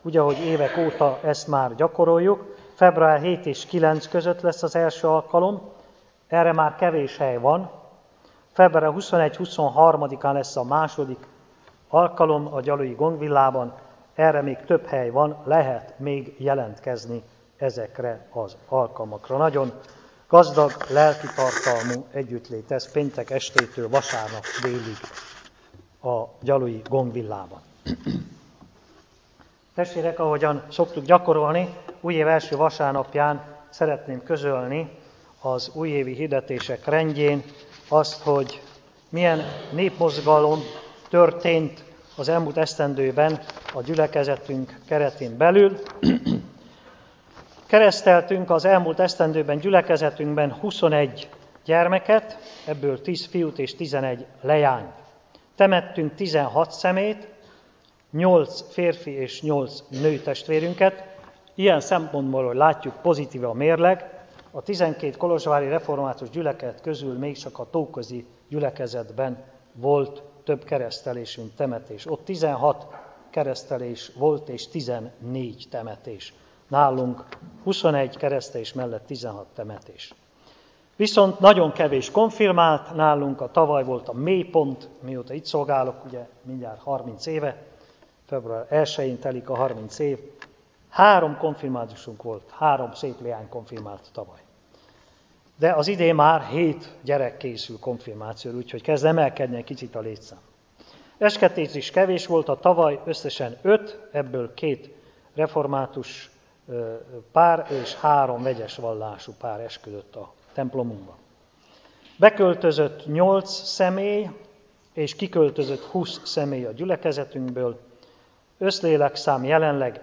úgy, ahogy évek óta ezt már gyakoroljuk. február hét és kilenc között lesz az első alkalom, erre már kevés hely van. február huszonegy-huszonharmadikán lesz a második alkalom a Gyalui Gongvillában, erre még több hely van, lehet még jelentkezni ezekre az alkalmakra. Nagyon gazdag, lelkitartalmú együttlét ez péntek estétől vasárnap délig a Gyalui Gongvillában. Testvérek, ahogyan szoktuk gyakorolni, újév első vasárnapján szeretném közölni az újévi hirdetések rendjén azt, hogy milyen népmozgalom történt az elmúlt esztendőben a gyülekezetünk keretén belül. Kereszteltünk az elmúlt esztendőben gyülekezetünkben huszonegy gyermeket, ebből tíz fiút és tizenegy leányt. Temettünk tizenhat szemét, nyolc férfi és nyolc nő testvérünket. Ilyen szempontból, hogy látjuk, pozitív a mérleg. A tizenkét kolozsvári református gyülekezet közül még csak a tóközi gyülekezetben volt több keresztelés, mint temetés. Ott tizenhat keresztelés volt és tizennégy temetés. Nálunk huszonegy keresztelés mellett tizenhat temetés. Viszont nagyon kevés konfirmált, nálunk a tavaly volt a mélypont, mióta itt szolgálok, ugye mindjárt harminc éve, február elsején telik a harminc év. Három konfirmátusunk volt, három szép leány konfirmált tavaly. De az idén már hét gyerek készül konfirmációra, úgyhogy kezd emelkedni egy kicsit a létszám. Esketés is kevés volt, a tavaly összesen öt, ebből két református pár és három vegyes vallású pár esküdött a templomunkban. Beköltözött nyolc személy, és kiköltözött húsz személy a gyülekezetünkből, összlélekszám jelenleg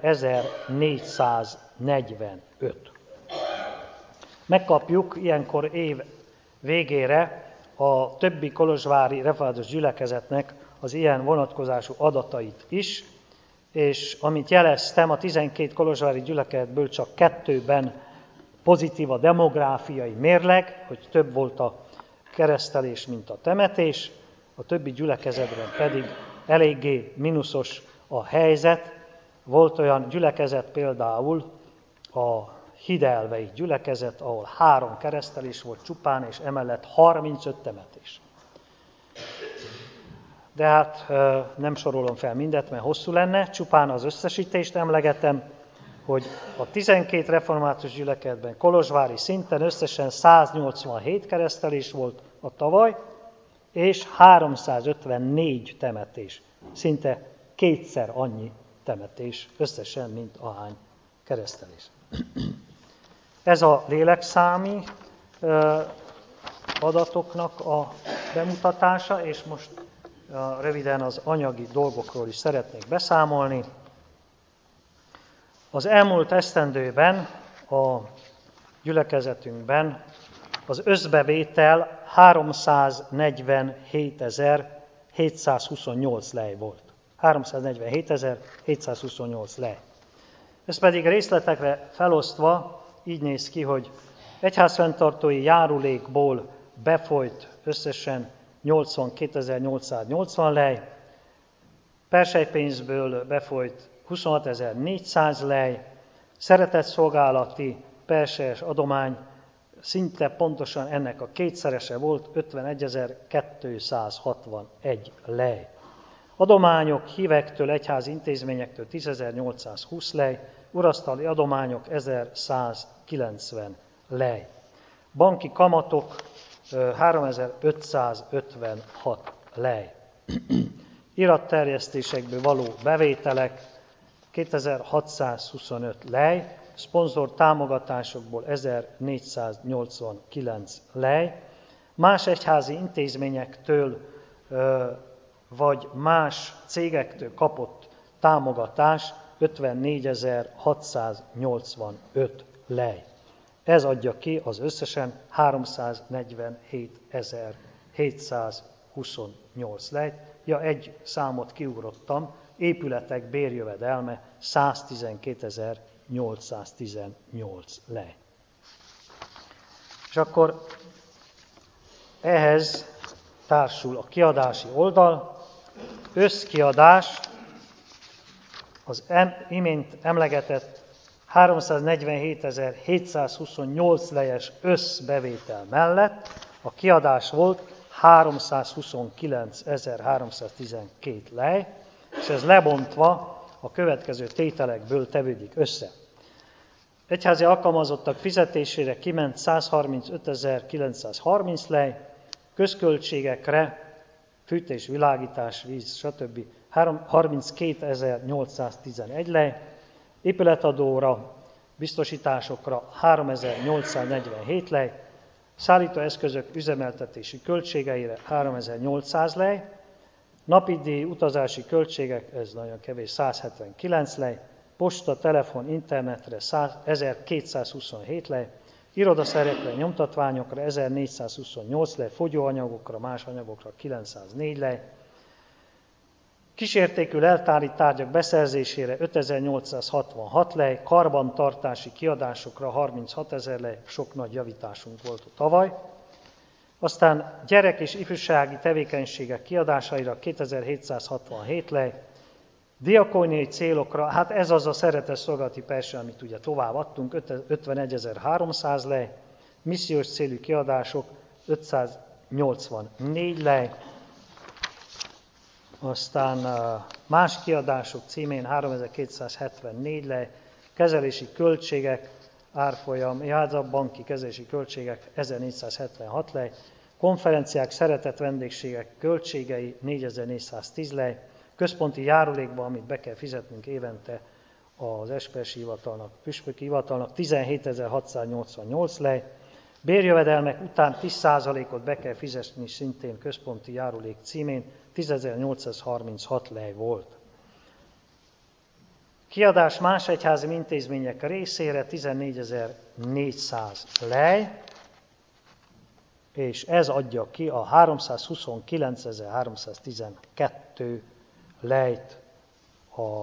ezernégyszáznegyvenöt. Megkapjuk ilyenkor év végére a többi kolozsvári református gyülekezetnek az ilyen vonatkozású adatait is, és amit jeleztem, a tizenkét kolozsvári gyülekezetből csak kettőben pozitív a demográfiai mérleg, hogy több volt a keresztelés, mint a temetés, a többi gyülekezetben pedig eléggé mínuszos a helyzet. Volt olyan gyülekezet például, a hidelvei gyülekezet, ahol három keresztelés volt csupán, és emellett harmincöt temetés. De hát nem sorolom fel mindet, mert hosszú lenne, csupán az összesítést emlegetem, hogy a tizenkét református gyülekezetben kolozsvári szinten összesen száznyolcvanhét keresztelés volt a tavaly, és háromszázötvennégy temetés. Szinte kétszer annyi temetés összesen, mint ahány keresztelés. Ez a lélekszámi adatoknak a bemutatása, és most röviden az anyagi dolgokról is szeretnék beszámolni. Az elmúlt esztendőben a gyülekezetünkben az összbevétel háromszáznegyvenhétezer-hétszázhuszonnyolc lej volt. háromszáznegyvenhétezer-hétszázhuszonnyolc lej. Ez pedig részletekre felosztva így néz ki, hogy egyházfenntartói járulékból befolyt összesen nyolcvankétezer-nyolcszáznyolcvan lej, perselypénzből befolyt huszonhatezer-négyszáz lej, szeretetszolgálati perselyes adomány szinte pontosan ennek a kétszerese volt, ötvenegyezer-kétszázhatvanegy lej. Adományok hívektől, egyházi intézményektől tízezer-nyolcszázhúsz lej, urasztali adományok ezerszázkilencven lej. Banki kamatok háromezer-ötszázötvenhat lej. Iratterjesztésekből való bevételek kétezer-hatszázhuszonöt lej, szponzor támogatásokból ezernégyszáznyolcvankilenc lej, más egyházi intézményektől vagy más cégektől kapott támogatás ötvennégyezer-hatszáznyolcvanöt lej. Ez adja ki az összesen háromszáznegyvenhétezer-hétszázhuszonnyolc lejt. Ja, egy számot kiugrottam, épületek bérjövedelme száztizenkétezer-nyolcszáztizennyolc lej. És akkor ehhez társul a kiadási oldal, összkiadás az em, imént emlegetett háromszáznegyvenhétezer-hétszázhuszonnyolc lejes összbevétel mellett a kiadás volt háromszázhuszonkilencezer-háromszáztizenkét lej, és ez lebontva a következő tételekből tevődik össze. Egyházi alkalmazottak fizetésére kiment százharmincötezer-kilencszázharminc lej, közköltségekre, fűtés, világítás, víz, stb. harminckétezer-nyolcszáztizenegy lej, épületadóra, biztosításokra háromezer-nyolcszáznegyvenhét lej, szállítóeszközök üzemeltetési költségeire háromezer-nyolcszáz lej, napidíj utazási költségek, ez nagyon kevés, százhetvenkilenc lej, posta, telefon, internetre ezerkétszázhuszonhét lej, irodaszerekre, nyomtatványokra ezernégyszázhuszonnyolc lej, fogyóanyagokra, más anyagokra kilencszáznégy lej, kísértékű leltári tárgyak beszerzésére ötezer-nyolcszázhatvanhat lej, karbantartási kiadásokra harminchatezer lej, sok nagy javításunk volt a tavaly. Aztán gyerek- és ifjúsági tevékenységek kiadásaira kétezer-hétszázhatvanhét lej, diakóniai célokra, hát ez az a szeretett szolgálati perse, amit ugye tovább adtunk, ötvenegyezer-háromszáz lej, missziós célú kiadások ötszáznyolcvannégy lej, aztán más kiadások címén háromezer-kétszázhetvennégy lej, kezelési költségek, árfolyam, jegyzatbanki kezelési költségek ezernégyszázhetvenhat lej, konferenciák, szeretett vendégségek költségei négyezer-négyszáztíz lej, központi járulékban, amit be kell fizetnünk évente az espersi hivatalnak, püspöki hivatalnak tizenhétezer-hatszáznyolcvannyolc lej, bérjövedelmek után tíz százalékot be kell fizetni szintén központi járulék címén, tízezer-nyolcszázharminchat lej volt. Kiadás más egyházi intézmények részére tizennégyezer-négyszáz lej, és ez adja ki a háromszázhuszonkilencezer-háromszáztizenkettő lejt a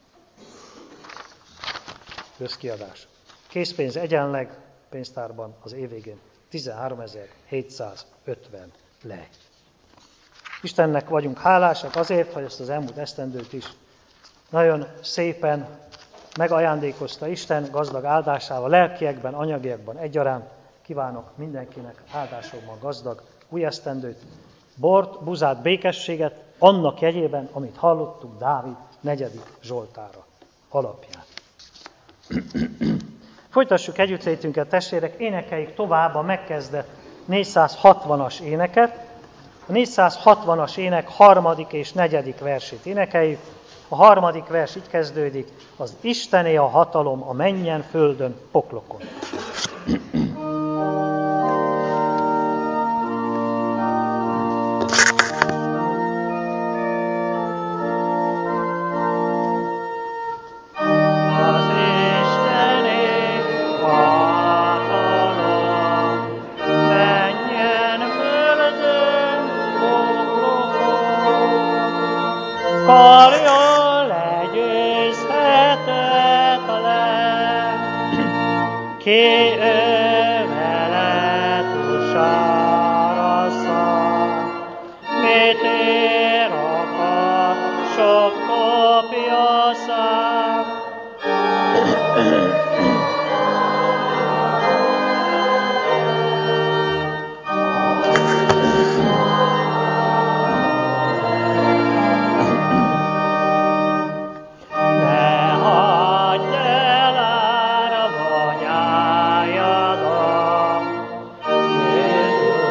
közkiadás. Készpénz egyenleg pénztárban az év végén tizenháromezer-hétszázötven lej. Istennek vagyunk hálásak azért, hogy ezt az elmúlt esztendőt is nagyon szépen megajándékozta Isten gazdag áldásával, lelkiekben, anyagiakban egyaránt. Kívánok mindenkinek áldásokban gazdag új esztendőt, bort, buzát, békességet, annak jegyében, amit hallottuk Dávid negyedik Zsoltára alapján. Folytassuk együttlétünket, testvérek, énekeljük tovább a megkezdett négyszázhatvanas éneket. A négyszázhatvanas ének harmadik és negyedik versét énekeljük. A harmadik vers így kezdődik, az Istené a hatalom a mennyen, földön, poklokon.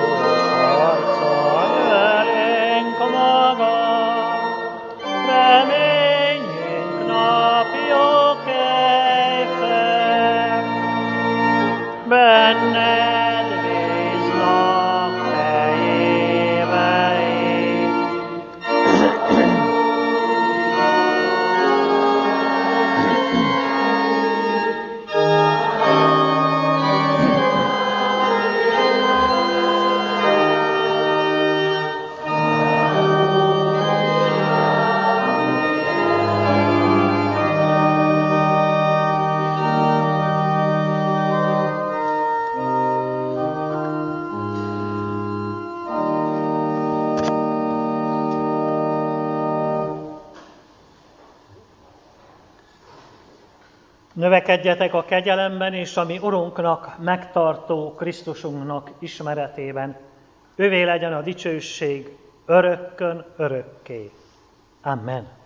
Amen. Növekedjetek a kegyelemben és a mi Urunknak, megtartó Krisztusunknak ismeretében. Ővé legyen a dicsőség örökkön örökké. Amen.